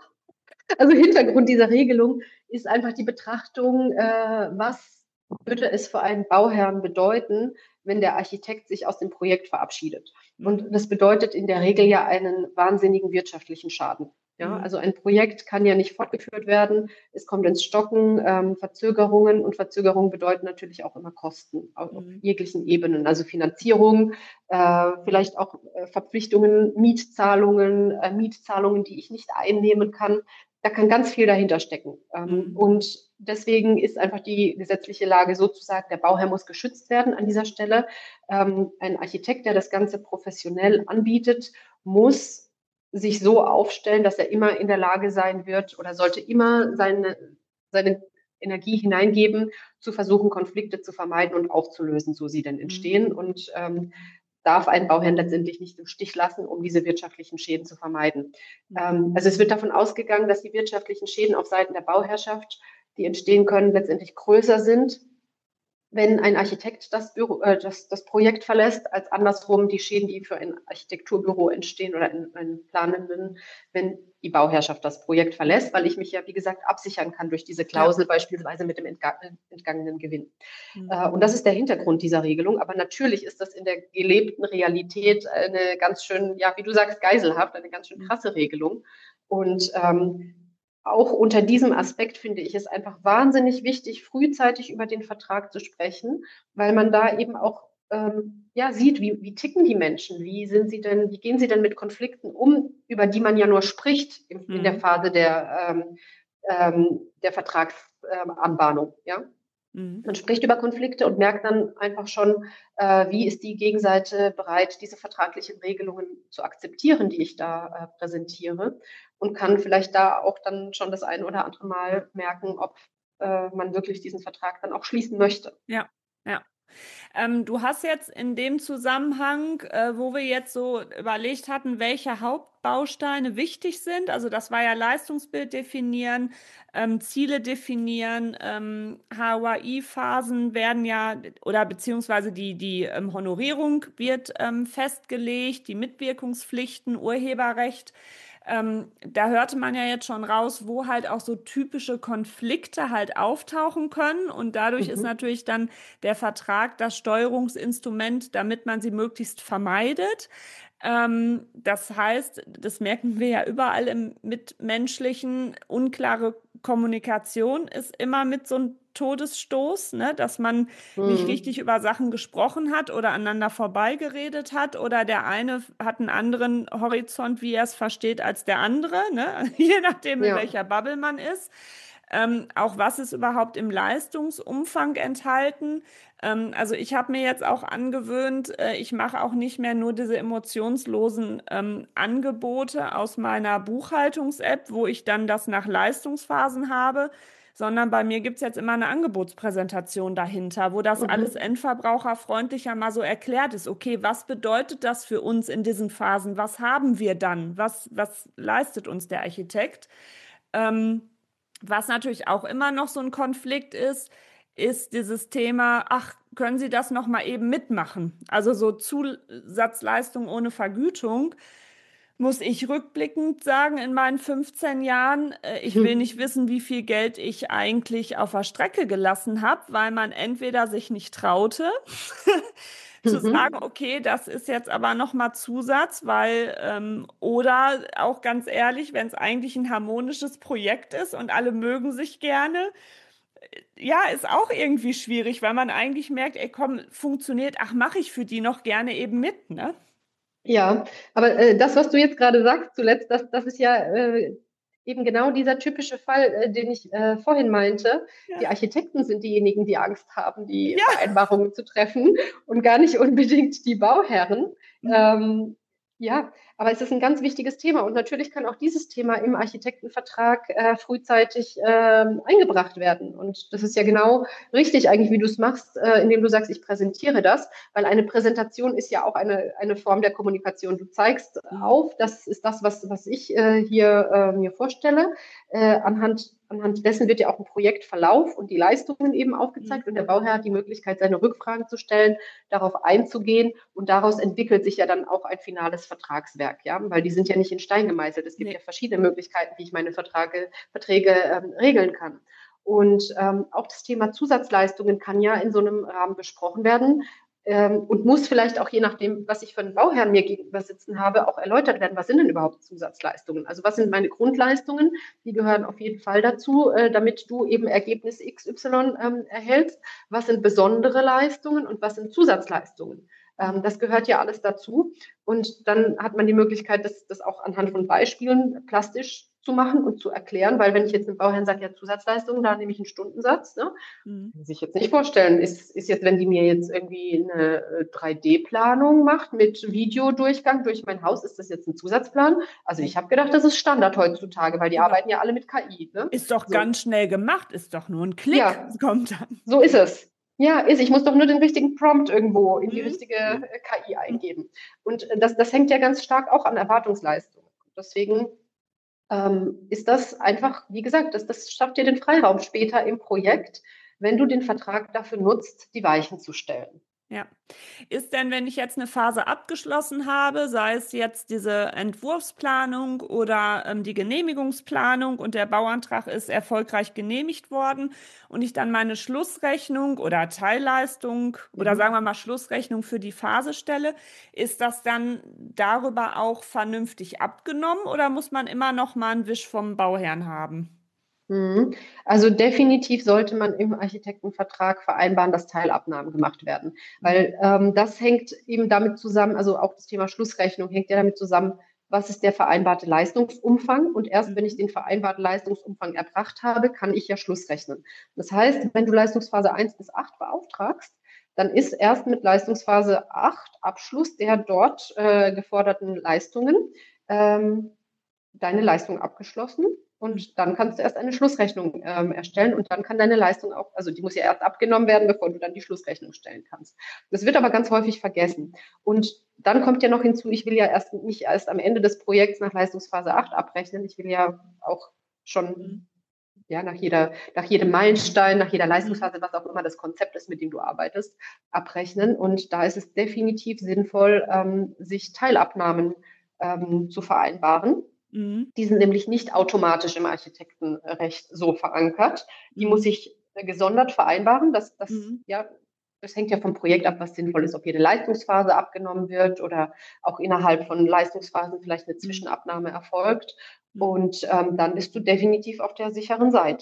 also Hintergrund dieser Regelung ist einfach die Betrachtung, äh, was würde es für einen Bauherrn bedeuten, wenn der Architekt sich aus dem Projekt verabschiedet. Und Mhm. das bedeutet in der Regel ja einen wahnsinnigen wirtschaftlichen Schaden. Ja, Mhm. also ein Projekt kann ja nicht fortgeführt werden. Es kommt ins Stocken, ähm, Verzögerungen und Verzögerungen bedeuten natürlich auch immer Kosten auf, auf Mhm. jeglichen Ebenen. Also Finanzierung, äh, vielleicht auch äh, Verpflichtungen, Mietzahlungen, äh, Mietzahlungen, die ich nicht einnehmen kann. Da kann ganz viel dahinter stecken. Ähm, Mhm. und deswegen ist einfach die gesetzliche Lage sozusagen, der Bauherr muss geschützt werden an dieser Stelle. Ähm, ein Architekt, der das Ganze professionell anbietet, muss sich so aufstellen, dass er immer in der Lage sein wird oder sollte immer seine, seine Energie hineingeben, zu versuchen, Konflikte zu vermeiden und aufzulösen, so sie denn Mhm. entstehen. Und ähm, darf einen Bauherrn letztendlich nicht im Stich lassen, um diese wirtschaftlichen Schäden zu vermeiden. Mhm. Ähm, also es wird davon ausgegangen, dass die wirtschaftlichen Schäden auf Seiten der Bauherrschaft, die entstehen können, letztendlich größer sind, wenn ein Architekt das, Büro, äh, das, das Projekt verlässt, als andersrum die Schäden, die für ein Architekturbüro entstehen oder einen, einen Planenden, wenn die Bauherrschaft das Projekt verlässt, weil ich mich ja, wie gesagt, absichern kann durch diese Ja. Klausel, beispielsweise mit dem entga entgangenen Gewinn. Mhm. Äh, und das ist der Hintergrund dieser Regelung. Aber natürlich ist das in der gelebten Realität eine ganz schön, ja, wie du sagst, geiselhaft, eine ganz schön Mhm. krasse Regelung. Und ähm, auch unter diesem Aspekt finde ich es einfach wahnsinnig wichtig, frühzeitig über den Vertrag zu sprechen, weil man da eben auch ähm, ja, sieht, wie, wie ticken die Menschen, wie sind sie denn, wie gehen sie denn mit Konflikten um, über die man ja nur spricht in, in der Mhm. Phase der, ähm, ähm, der Vertragsanbahnung. Ja? Mhm. Man spricht über Konflikte und merkt dann einfach schon, äh, wie ist die Gegenseite bereit, diese vertraglichen Regelungen zu akzeptieren, die ich da äh, präsentiere, und kann vielleicht da auch dann schon das ein oder andere Mal merken, ob äh, man wirklich diesen Vertrag dann auch schließen möchte. Ja, ja. Ähm, du hast jetzt in dem Zusammenhang, äh, wo wir jetzt so überlegt hatten, welche Hauptbausteine wichtig sind, also das war ja Leistungsbild definieren, ähm, Ziele definieren, ähm, H U A I-Phasen werden ja, oder beziehungsweise die, die ähm, Honorierung wird ähm, festgelegt, die Mitwirkungspflichten, Urheberrecht. Ähm, da hörte man ja jetzt schon raus, wo halt auch so typische Konflikte halt auftauchen können. Und dadurch ist Mhm. natürlich dann der Vertrag das Steuerungsinstrument, damit man sie möglichst vermeidet. Ähm, das heißt, das merken wir ja überall im Mitmenschlichen, unklare Kommunikation ist immer mit so ein Todesstoß, ne? Dass man nicht Mhm. richtig über Sachen gesprochen hat oder aneinander vorbeigeredet hat oder der eine hat einen anderen Horizont, wie er es versteht, als der andere, ne? Je nachdem, in Ja. welcher Bubble man ist. Ähm, auch was ist überhaupt im Leistungsumfang enthalten? Ähm, also ich habe mir jetzt auch angewöhnt, äh, ich mache auch nicht mehr nur diese emotionslosen ähm, Angebote aus meiner Buchhaltungs-App, wo ich dann das nach Leistungsphasen habe, sondern bei mir gibt es jetzt immer eine Angebotspräsentation dahinter, wo das alles Mhm. endverbraucherfreundlicher mal so erklärt ist. Okay, was bedeutet das für uns in diesen Phasen? Was haben wir dann? Was, was leistet uns der Architekt? Ähm, Was natürlich auch immer noch so ein Konflikt ist, ist dieses Thema, ach, können Sie das noch mal eben mitmachen? Also so Zusatzleistung ohne Vergütung, muss ich rückblickend sagen, in meinen fünfzehn Jahren, äh, ich will nicht wissen, wie viel Geld ich eigentlich auf der Strecke gelassen habe, weil man entweder sich nicht traute, zu sagen, Mhm. okay, das ist jetzt aber nochmal Zusatz, weil, ähm, oder auch ganz ehrlich, wenn es eigentlich ein harmonisches Projekt ist und alle mögen sich gerne, ja, ist auch irgendwie schwierig, weil man eigentlich merkt, ey, komm, funktioniert, ach, mache ich für die noch gerne eben mit, ne? Ja, aber äh, das, was du jetzt gerade sagst, zuletzt, das, das ist ja äh, eben genau dieser typische Fall, äh, den ich äh, vorhin meinte. Ja. Die Architekten sind diejenigen, die Angst haben, die Ja. Vereinbarungen zu treffen und gar nicht unbedingt die Bauherren. Mhm. Ähm, ja, aber es ist ein ganz wichtiges Thema und natürlich kann auch dieses Thema im Architektenvertrag äh, frühzeitig ähm, eingebracht werden. Und das ist ja genau richtig eigentlich, wie du es machst, äh, indem du sagst, ich präsentiere das. Weil eine Präsentation ist ja auch eine, eine Form der Kommunikation. Du zeigst Mhm. auf, das ist das, was, was ich äh, hier äh, mir vorstelle. Äh, anhand, anhand dessen wird ja auch ein Projektverlauf und die Leistungen eben Mhm. aufgezeigt. Und der Bauherr hat die Möglichkeit, seine Rückfragen zu stellen, darauf einzugehen. Und daraus entwickelt sich ja dann auch ein finales Vertragswerk. Ja? Weil die sind ja nicht in Stein gemeißelt. Es gibt Nee. ja verschiedene Möglichkeiten, wie ich meine Verträge, Verträge ähm, regeln kann. Und ähm, auch das Thema Zusatzleistungen kann ja in so einem Rahmen besprochen werden ähm, und muss vielleicht auch je nachdem, was ich für einen Bauherrn mir gegenüber sitzen habe, auch erläutert werden, was sind denn überhaupt Zusatzleistungen? Also was sind meine Grundleistungen? Die gehören auf jeden Fall dazu, äh, damit du eben Ergebnis X Y ähm, erhältst. Was sind besondere Leistungen und was sind Zusatzleistungen? Ähm, Mhm. das gehört ja alles dazu. Und dann hat man die Möglichkeit, das, das auch anhand von Beispielen plastisch zu machen und zu erklären, weil wenn ich jetzt einem Bauherrn sage, ja, Zusatzleistungen, da nehme ich einen Stundensatz, ne? Mhm. Kann sich jetzt nicht vorstellen. Ist, ist jetzt, wenn die mir jetzt irgendwie eine äh, drei D-Planung macht mit Videodurchgang durch mein Haus, ist das jetzt ein Zusatzplan? Also ich habe gedacht, das ist Standard heutzutage, weil die Genau. arbeiten ja alle mit K I. Ne? Ist doch So, ganz schnell gemacht, ist doch nur ein Klick, ja, kommt dann. so ist es. Ja, ist. Ich muss doch nur den richtigen Prompt irgendwo in die Mhm. richtige Mhm. äh, K I eingeben. Und äh, das, das hängt ja ganz stark auch an Erwartungsleistung. Deswegen ähm, ist das einfach, wie gesagt, das, das schafft dir den Freiraum später im Projekt, wenn du den Vertrag dafür nutzt, die Weichen zu stellen. Ja. Ist denn, wenn ich jetzt eine Phase abgeschlossen habe, sei es jetzt diese Entwurfsplanung oder ähm, die Genehmigungsplanung und der Bauantrag ist erfolgreich genehmigt worden und ich dann meine Schlussrechnung oder Teilleistung oder sagen Mhm. wir mal Schlussrechnung für die Phase stelle, ist das dann darüber auch vernünftig abgenommen oder muss man immer noch mal einen Wisch vom Bauherrn haben? Mhm. Also definitiv sollte man im Architektenvertrag vereinbaren, dass Teilabnahmen gemacht werden, Mhm. weil ähm, das hängt eben damit zusammen, also auch das Thema Schlussrechnung hängt ja damit zusammen, was ist der vereinbarte Leistungsumfang und erst wenn ich Mhm. den vereinbarten Leistungsumfang erbracht habe, kann ich ja Schlussrechnen. Das heißt, wenn du Leistungsphase eins bis acht beauftragst, dann ist erst mit Leistungsphase acht Abschluss der dort äh, geforderten Leistungen ähm, deine Leistung abgeschlossen Mhm. und dann kannst du erst eine Schlussrechnung ähm, erstellen und dann kann deine Leistung auch, also die muss ja erst abgenommen werden, bevor du dann die Schlussrechnung stellen kannst. Das wird aber ganz häufig vergessen. Und dann kommt ja noch hinzu, ich will ja erst nicht erst am Ende des Projekts nach Leistungsphase acht abrechnen, ich will ja auch Mhm. schon ja, nach jeder, nach jedem Meilenstein, nach jeder Mhm. Leistungsphase, was auch immer das Konzept ist, mit dem du arbeitest, abrechnen. Und da ist es definitiv sinnvoll, ähm, sich Teilabnahmen ähm, zu vereinbaren. Mhm. Die sind nämlich nicht automatisch im Architektenrecht so verankert. Die muss Mhm. ich gesondert vereinbaren. Das, das, Mhm. ja, das hängt ja vom Projekt ab, was sinnvoll ist, ob jede Leistungsphase abgenommen wird oder auch innerhalb von Leistungsphasen vielleicht eine Mhm. Zwischenabnahme erfolgt. Mhm. Und ähm, dann bist du definitiv auf der sicheren Seite.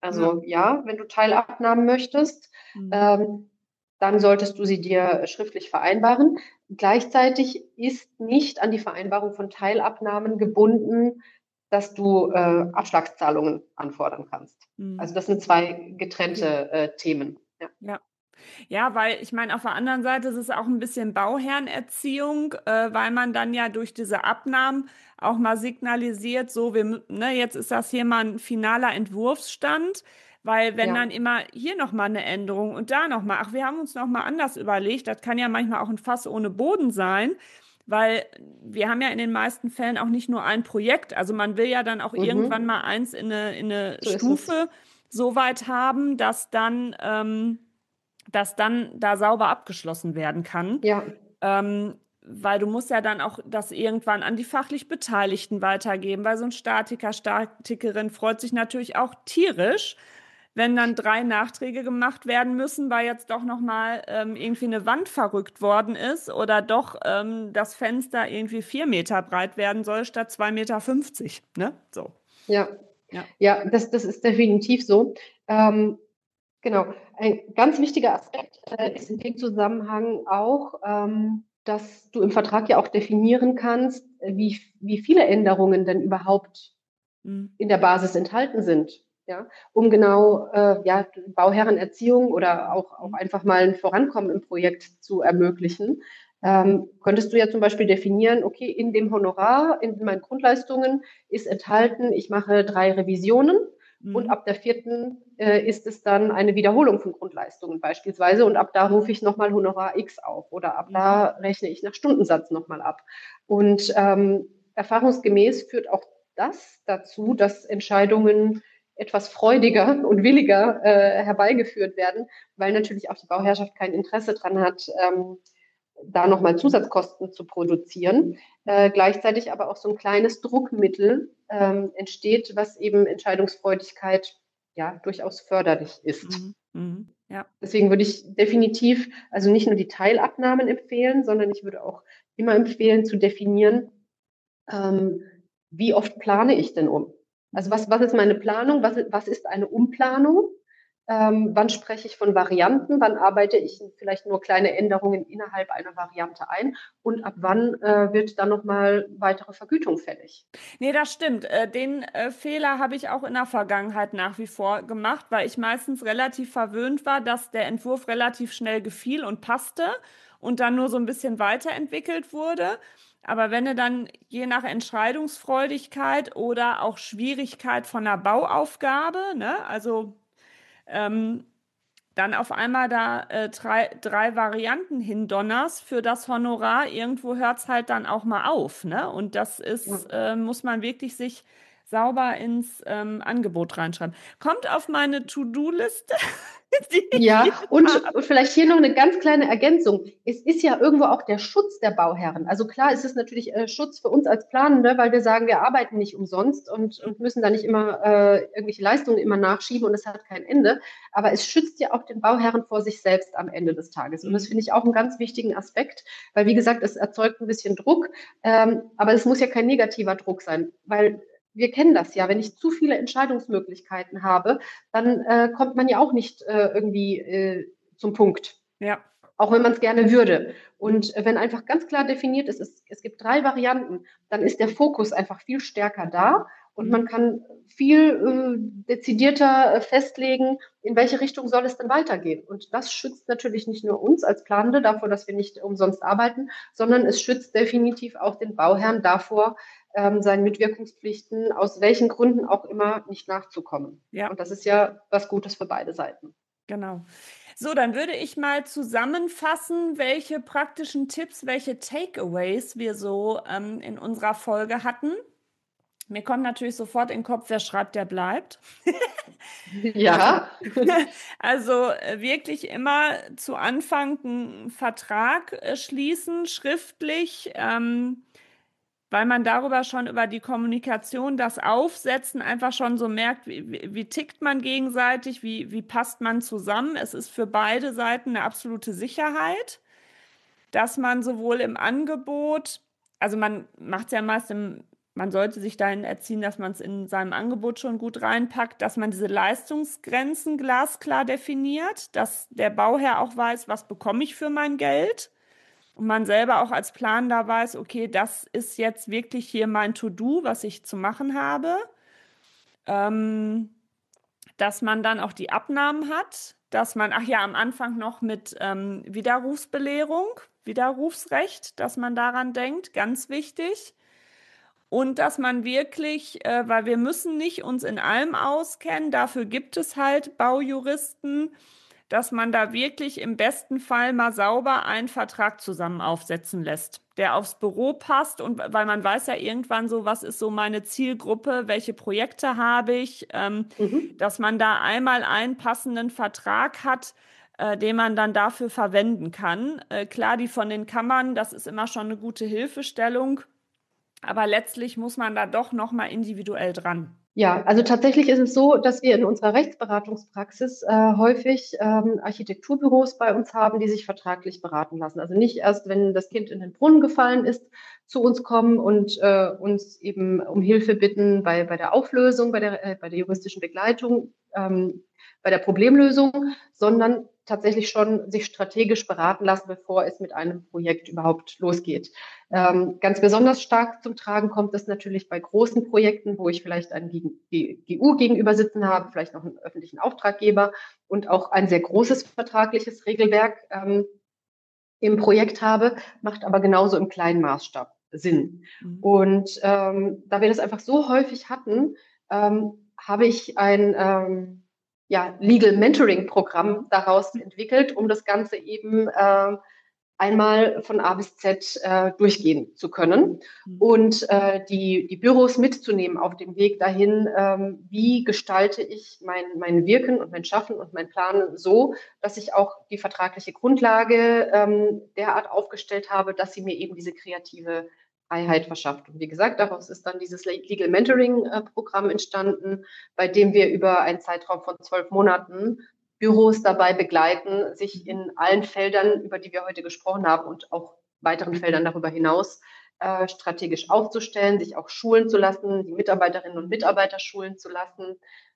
Ja. Also ja, wenn du Teilabnahmen möchtest, Mhm. ähm, dann solltest du sie dir schriftlich vereinbaren. Gleichzeitig ist nicht an die Vereinbarung von Teilabnahmen gebunden, dass du äh, Abschlagszahlungen anfordern kannst. Mhm. Also das sind zwei Okay. getrennte äh, Themen. Ja. Ja. Ja, weil ich meine, auf der anderen Seite ist es auch ein bisschen Bauherrenerziehung, äh, weil man dann ja durch diese Abnahmen auch mal signalisiert, so, wir, mü- ne, jetzt ist das hier mal ein finaler Entwurfsstand, weil wenn Ja. dann immer hier noch mal eine Änderung und da noch mal, ach, wir haben uns noch mal anders überlegt, das kann ja manchmal auch ein Fass ohne Boden sein, weil wir haben ja in den meisten Fällen auch nicht nur ein Projekt, also man will ja dann auch irgendwann Mhm. mal eins in eine, in eine So ist es. Stufe so weit haben, dass dann ähm, dass dann da sauber abgeschlossen werden kann. Ja. Ähm, weil du musst ja dann auch das irgendwann an die fachlich Beteiligten weitergeben, weil so ein Statiker, Statikerin freut sich natürlich auch tierisch, wenn dann drei Nachträge gemacht werden müssen, weil jetzt doch nochmal ähm, irgendwie eine Wand verrückt worden ist oder doch ähm, das Fenster irgendwie vier Meter breit werden soll statt zwei Meter fünfzig, ne? So, Ja. ja. Ja, das, das ist definitiv so. Ähm, Genau. Ein ganz wichtiger Aspekt äh, ist in dem Zusammenhang auch, ähm, dass du im Vertrag ja auch definieren kannst, äh, wie, wie viele Änderungen denn überhaupt Mm, in der Basis enthalten sind. Ja, um genau äh, ja, Bauherrenerziehung oder auch, auch mm, einfach mal ein Vorankommen im Projekt zu ermöglichen. Ähm, könntest du ja zum Beispiel definieren, okay, in dem Honorar, in meinen Grundleistungen ist enthalten, ich mache drei Revisionen und mm, ab der vierten äh, ist es dann eine Wiederholung von Grundleistungen beispielsweise und ab da rufe ich nochmal Honorar X auf oder ab mm, da rechne ich nach Stundensatz nochmal ab. Und ähm, erfahrungsgemäß führt auch das dazu, dass Entscheidungen etwas freudiger und williger äh, herbeigeführt werden, weil natürlich auch die Bauherrschaft kein Interesse daran hat, ähm, da nochmal Zusatzkosten zu produzieren. Äh, gleichzeitig aber auch so ein kleines Druckmittel ähm, entsteht, was eben Entscheidungsfreudigkeit ja durchaus förderlich ist. mm, mm, ja. Deswegen würde ich definitiv also nicht nur die Teilabnahmen empfehlen, sondern ich würde auch immer empfehlen zu definieren, ähm, wie oft plane ich denn um? Also Mm. was, was ist meine Planung? Was, was ist eine Umplanung? Ähm, wann spreche ich von Varianten? Wann arbeite ich vielleicht nur kleine Änderungen innerhalb einer Variante ein? Und ab wann äh, wird dann nochmal weitere Vergütung fällig? Nee, das stimmt. Äh, den äh, Fehler habe ich auch in der Vergangenheit nach wie vor gemacht, weil ich meistens relativ verwöhnt war, dass der Entwurf relativ schnell gefiel und passte und dann nur so ein bisschen weiterentwickelt wurde. Aber wenn du dann je nach Entscheidungsfreudigkeit oder auch Schwierigkeit von der Bauaufgabe, ne, also ähm, dann auf einmal da äh, drei, drei Varianten hindonnerst für das Honorar, irgendwo hört es halt dann auch mal auf, ne? Und das ist, Ja. äh, muss man wirklich sich sauber ins ähm, Angebot reinschreiben. Kommt auf meine To-Do-Liste, die ich Ja, hier und, habe. und vielleicht hier noch eine ganz kleine Ergänzung. Es ist ja irgendwo auch der Schutz der Bauherren. Also klar ist es natürlich äh, Schutz für uns als Planende, weil wir sagen, wir arbeiten nicht umsonst und, und müssen da nicht immer äh, irgendwelche Leistungen immer nachschieben und es hat kein Ende. Aber es schützt ja auch den Bauherren vor sich selbst am Ende des Tages. Und das Mhm. finde ich auch einen ganz wichtigen Aspekt, weil wie gesagt, es erzeugt ein bisschen Druck, ähm, aber es muss ja kein negativer Druck sein, weil wir kennen das ja, wenn ich zu viele Entscheidungsmöglichkeiten habe, dann äh, kommt man ja auch nicht äh, irgendwie äh, zum Punkt, Ja. auch wenn man es gerne würde. Mhm. Und äh, wenn einfach ganz klar definiert ist, es, es gibt drei Varianten, dann ist der Fokus einfach viel stärker da und Mhm. man kann viel äh, dezidierter äh, festlegen, in welche Richtung soll es denn weitergehen. Und das schützt natürlich nicht nur uns als Planende davor, dass wir nicht umsonst arbeiten, sondern es schützt definitiv auch den Bauherrn davor, ähm, seinen Mitwirkungspflichten aus welchen Gründen auch immer nicht nachzukommen. Ja, Und das ist ja was Gutes für beide Seiten. genau. So, dann würde ich mal zusammenfassen, welche praktischen Tipps, welche Takeaways wir so ähm, in unserer Folge hatten. Mir kommt natürlich sofort in den Kopf, wer schreibt, der bleibt. Also, Ja, also äh, wirklich immer zu Anfang einen Vertrag äh, schließen, schriftlich, ähm, weil man darüber schon über die Kommunikation, das Aufsetzen einfach schon so merkt, wie, wie, wie tickt man gegenseitig, wie, wie passt man zusammen. Es ist für beide Seiten eine absolute Sicherheit, dass man sowohl im Angebot, also man macht es ja meist im man sollte sich dahin erziehen, dass man es in seinem Angebot schon gut reinpackt, dass man diese Leistungsgrenzen glasklar definiert, dass der Bauherr auch weiß, was bekomme ich für mein Geld. Und man selber auch als Planender weiß, okay, das ist jetzt wirklich hier mein To-Do, was ich zu machen habe. Ähm, dass man dann auch die Abnahmen hat, dass man, ach ja, am Anfang noch mit ähm, Widerrufsbelehrung, Widerrufsrecht, dass man daran denkt, ganz wichtig. Und dass man wirklich, äh, weil wir müssen nicht uns in allem auskennen, dafür gibt es halt Baujuristen, dass man da wirklich im besten Fall mal sauber einen Vertrag zusammen aufsetzen lässt, der aufs Büro passt und weil man weiß ja irgendwann so, was ist so meine Zielgruppe, welche Projekte habe ich, ähm, Mhm. dass man da einmal einen passenden Vertrag hat, äh, den man dann dafür verwenden kann. Äh, klar, die von den Kammern, das ist immer schon eine gute Hilfestellung, aber letztlich muss man da doch noch mal individuell dran. Ja, also tatsächlich ist es so, dass wir in unserer Rechtsberatungspraxis äh, häufig ähm, Architekturbüros bei uns haben, die sich vertraglich beraten lassen. Also nicht erst, wenn das Kind in den Brunnen gefallen ist, zu uns kommen und äh, uns eben um Hilfe bitten bei, bei der Auflösung, bei der, äh, bei der juristischen Begleitung, ähm, bei der Problemlösung, sondern tatsächlich schon sich strategisch beraten lassen, bevor es mit einem Projekt überhaupt losgeht. Ähm, ganz besonders stark zum Tragen kommt das natürlich bei großen Projekten, wo ich vielleicht einen G U gegenüber sitzen habe, vielleicht noch einen öffentlichen Auftraggeber und auch ein sehr großes vertragliches Regelwerk ähm, im Projekt habe, macht aber genauso im kleinen Maßstab Sinn. Mhm. Und ähm, da wir das einfach so häufig hatten, ähm, habe ich ein ähm, ja, Legal Mentoring Programm daraus entwickelt, um das Ganze eben äh, einmal von A bis Z äh, durchgehen zu können Mhm. und äh, die, die Büros mitzunehmen auf dem Weg dahin, ähm, wie gestalte ich mein, mein Wirken und mein Schaffen und mein Planen so, dass ich auch die vertragliche Grundlage ähm, derart aufgestellt habe, dass sie mir eben diese kreative Freiheit verschafft. Und wie gesagt, daraus ist dann dieses Legal Mentoring-Programm entstanden, bei dem wir über einen Zeitraum von zwölf Monaten Büros dabei begleiten, sich in allen Feldern, über die wir heute gesprochen haben und auch weiteren Feldern darüber hinaus äh, strategisch aufzustellen, sich auch schulen zu lassen, die Mitarbeiterinnen und Mitarbeiter schulen zu lassen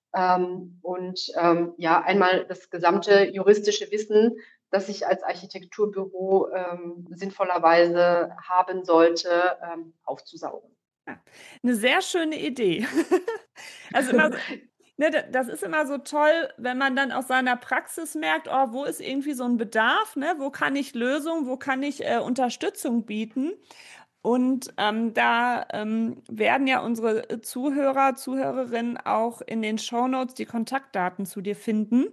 ähm, und ähm, ja, einmal das gesamte juristische Wissen, das ich als Architekturbüro ähm, sinnvollerweise haben sollte, ähm, aufzusaugen. Ja, eine sehr schöne Idee. Also immer so, ne, da- das ist immer so toll, wenn man dann aus seiner Praxis merkt, oh, wo ist irgendwie so ein Bedarf, ne? Wo kann ich Lösung, wo kann ich äh, Unterstützung bieten? Und ähm, da ähm, werden ja unsere Zuhörer, Zuhörerinnen auch in den Shownotes die Kontaktdaten zu dir finden.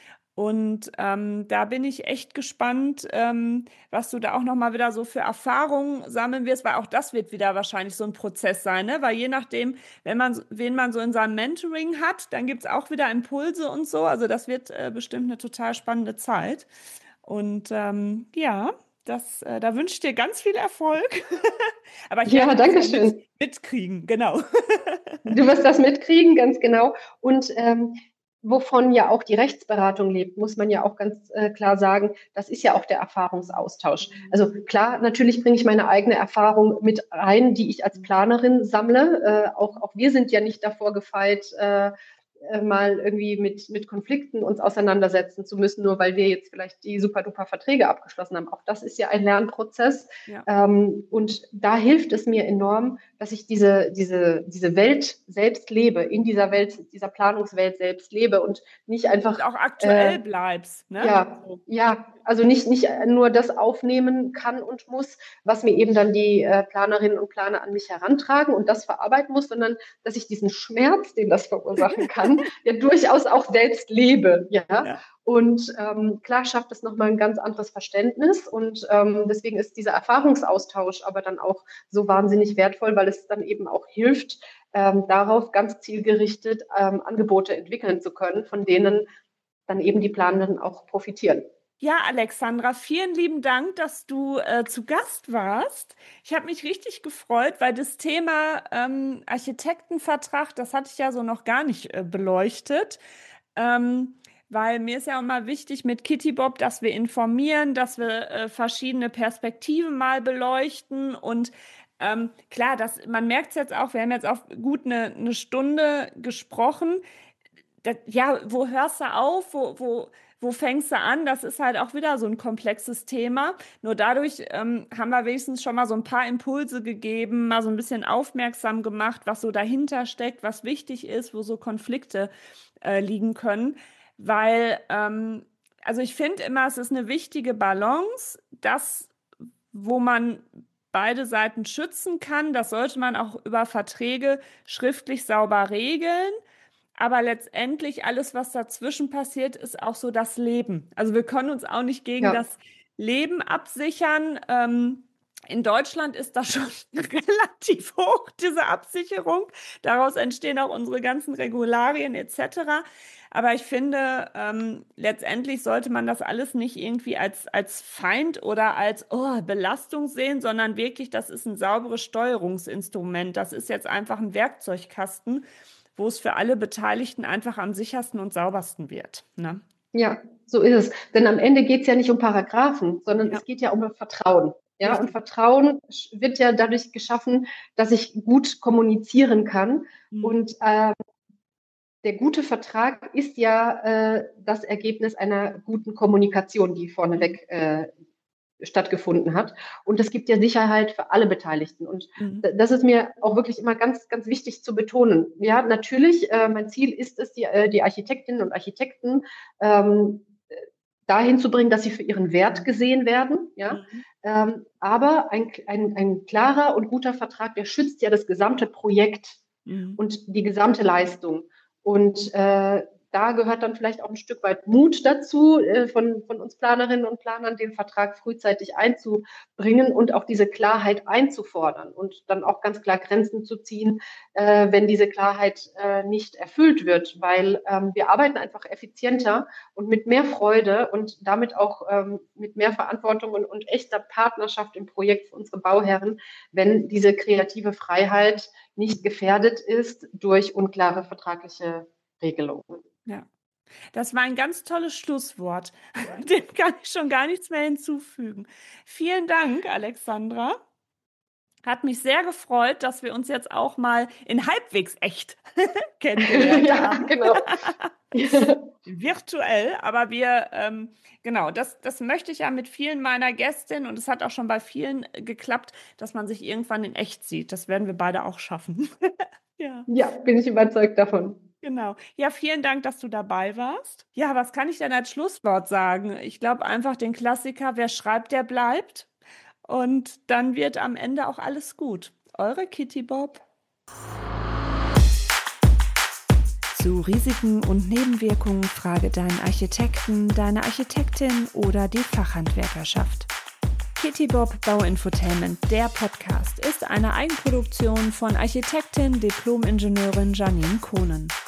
Und ähm, da bin ich echt gespannt, ähm, was du da auch nochmal wieder so für Erfahrungen sammeln wirst, weil auch das wird wieder wahrscheinlich so ein Prozess sein, ne? Weil je nachdem, wenn man, wen man so in seinem Mentoring hat, dann gibt es auch wieder Impulse und so. Also das wird äh, bestimmt eine total spannende Zeit. Und ähm, ja, das, äh, da wünsche ich dir ganz viel Erfolg. Aber ich Ja, werde das danke ja mit, schön. mitkriegen, genau. Du wirst das mitkriegen, ganz genau. Und ähm, wovon ja auch die Rechtsberatung lebt, muss man ja auch ganz äh, klar sagen, das ist ja auch der Erfahrungsaustausch. Also klar, natürlich bringe ich meine eigene Erfahrung mit rein, die ich als Planerin sammle. Äh, auch, auch wir sind ja nicht davor gefeit, äh, äh, mal irgendwie mit, mit Konflikten uns auseinandersetzen zu müssen, nur weil wir jetzt vielleicht die super duper Verträge abgeschlossen haben. Auch das ist ja ein Lernprozess. Ja. Ähm, und da hilft es mir enorm, dass ich diese, diese, diese Welt selbst lebe, in dieser Welt, dieser Planungswelt selbst lebe und nicht Und einfach auch äh, aktuell bleibst, ne? ja, So. ja, also nicht, nicht nur das aufnehmen kann und muss, was mir eben dann die äh, Planerinnen und Planer an mich herantragen und das verarbeiten muss, sondern dass ich diesen Schmerz, den das verursachen kann, ja durchaus auch selbst lebe, ja. Ja. Und ähm, klar schafft es nochmal ein ganz anderes Verständnis und ähm, deswegen ist dieser Erfahrungsaustausch aber dann auch so wahnsinnig wertvoll, weil es dann eben auch hilft, ähm, darauf ganz zielgerichtet ähm, Angebote entwickeln zu können, von denen dann eben die Planenden auch profitieren. Ja, Alexandra, vielen lieben Dank, dass du äh, zu Gast warst. Ich habe mich richtig gefreut, weil das Thema ähm, Architektenvertrag, das hatte ich ja so noch gar nicht äh, beleuchtet. Ähm, weil mir ist ja auch mal wichtig mit Kitty Bob, dass wir informieren, dass wir äh, verschiedene Perspektiven mal beleuchten und Ähm, klar, das, man merkt es jetzt auch, wir haben jetzt auch gut eine, eine Stunde gesprochen. Das, ja, wo hörst du auf? Wo, wo, wo fängst du an? Das ist halt auch wieder so ein komplexes Thema. Nur dadurch ähm, haben wir wenigstens schon mal so ein paar Impulse gegeben, mal so ein bisschen aufmerksam gemacht, was so dahinter steckt, was wichtig ist, wo so Konflikte äh, liegen können. Weil, ähm, also ich finde immer, es ist eine wichtige Balance, das, wo man beide Seiten schützen kann, das sollte man auch über Verträge schriftlich sauber regeln. Aber letztendlich alles, was dazwischen passiert, ist auch so das Leben. Also wir können uns auch nicht gegen Ja, das Leben absichern. Ähm, in Deutschland ist das schon relativ hoch, diese Absicherung. Daraus entstehen auch unsere ganzen Regularien et cetera. Aber ich finde, ähm, letztendlich sollte man das alles nicht irgendwie als, als Feind oder als oh, Belastung sehen, sondern wirklich, das ist ein sauberes Steuerungsinstrument. Das ist jetzt einfach ein Werkzeugkasten, wo es für alle Beteiligten einfach am sichersten und saubersten wird. Ne? ja, so ist es. Denn am Ende geht es ja nicht um Paragraphen, sondern Ja, es geht ja um Vertrauen. Ja, und richtig. Vertrauen wird ja dadurch geschaffen, dass ich gut kommunizieren kann. Mhm. Und äh, der gute Vertrag ist ja äh, das Ergebnis einer guten Kommunikation, die Mhm. vorneweg äh, stattgefunden hat. Und das gibt ja Sicherheit für alle Beteiligten. Und Mhm. das ist mir auch wirklich immer ganz, ganz wichtig zu betonen. Ja, natürlich, äh, mein Ziel ist es, die, äh, die Architektinnen und Architekten ähm, dahin zu bringen, dass sie für ihren Wert gesehen werden. Ja, Mhm. ähm, aber ein, ein, ein klarer und guter Vertrag, der schützt ja das gesamte Projekt Mhm. und die gesamte Leistung. Und äh, da gehört dann vielleicht auch ein Stück weit Mut dazu, äh, von, von uns Planerinnen und Planern, den Vertrag frühzeitig einzubringen und auch diese Klarheit einzufordern und dann auch ganz klar Grenzen zu ziehen, äh, wenn diese Klarheit äh, nicht erfüllt wird, weil ähm, wir arbeiten einfach effizienter und mit mehr Freude und damit auch ähm, mit mehr Verantwortung und, und echter Partnerschaft im Projekt für unsere Bauherren, wenn diese kreative Freiheit nicht gefährdet ist durch unklare vertragliche Regelungen. Ja, das war ein ganz tolles Schlusswort. Dem kann ich schon gar nichts mehr hinzufügen. Vielen Dank, Alexandra. Hat mich sehr gefreut, dass wir uns jetzt auch mal in halbwegs echt kennengelernt Ja, haben. genau. Virtuell, aber wir, ähm, genau, das, das möchte ich ja mit vielen meiner Gästinnen und es hat auch schon bei vielen geklappt, dass man sich irgendwann in echt sieht. Das werden wir beide auch schaffen. Ja, Ja, bin ich überzeugt davon. genau. Ja, vielen Dank, dass du dabei warst. Ja, was kann ich denn als Schlusswort sagen? Ich glaube einfach den Klassiker, wer schreibt, der bleibt. Und dann wird am Ende auch alles gut. Eure Kitty Bob. Zu Risiken und Nebenwirkungen frage deinen Architekten, deine Architektin oder die Fachhandwerkerschaft. Kitty Bob Bauinfotainment, der Podcast, ist eine Eigenproduktion von Architektin, Diplom-Ingenieurin Janine Kohnen.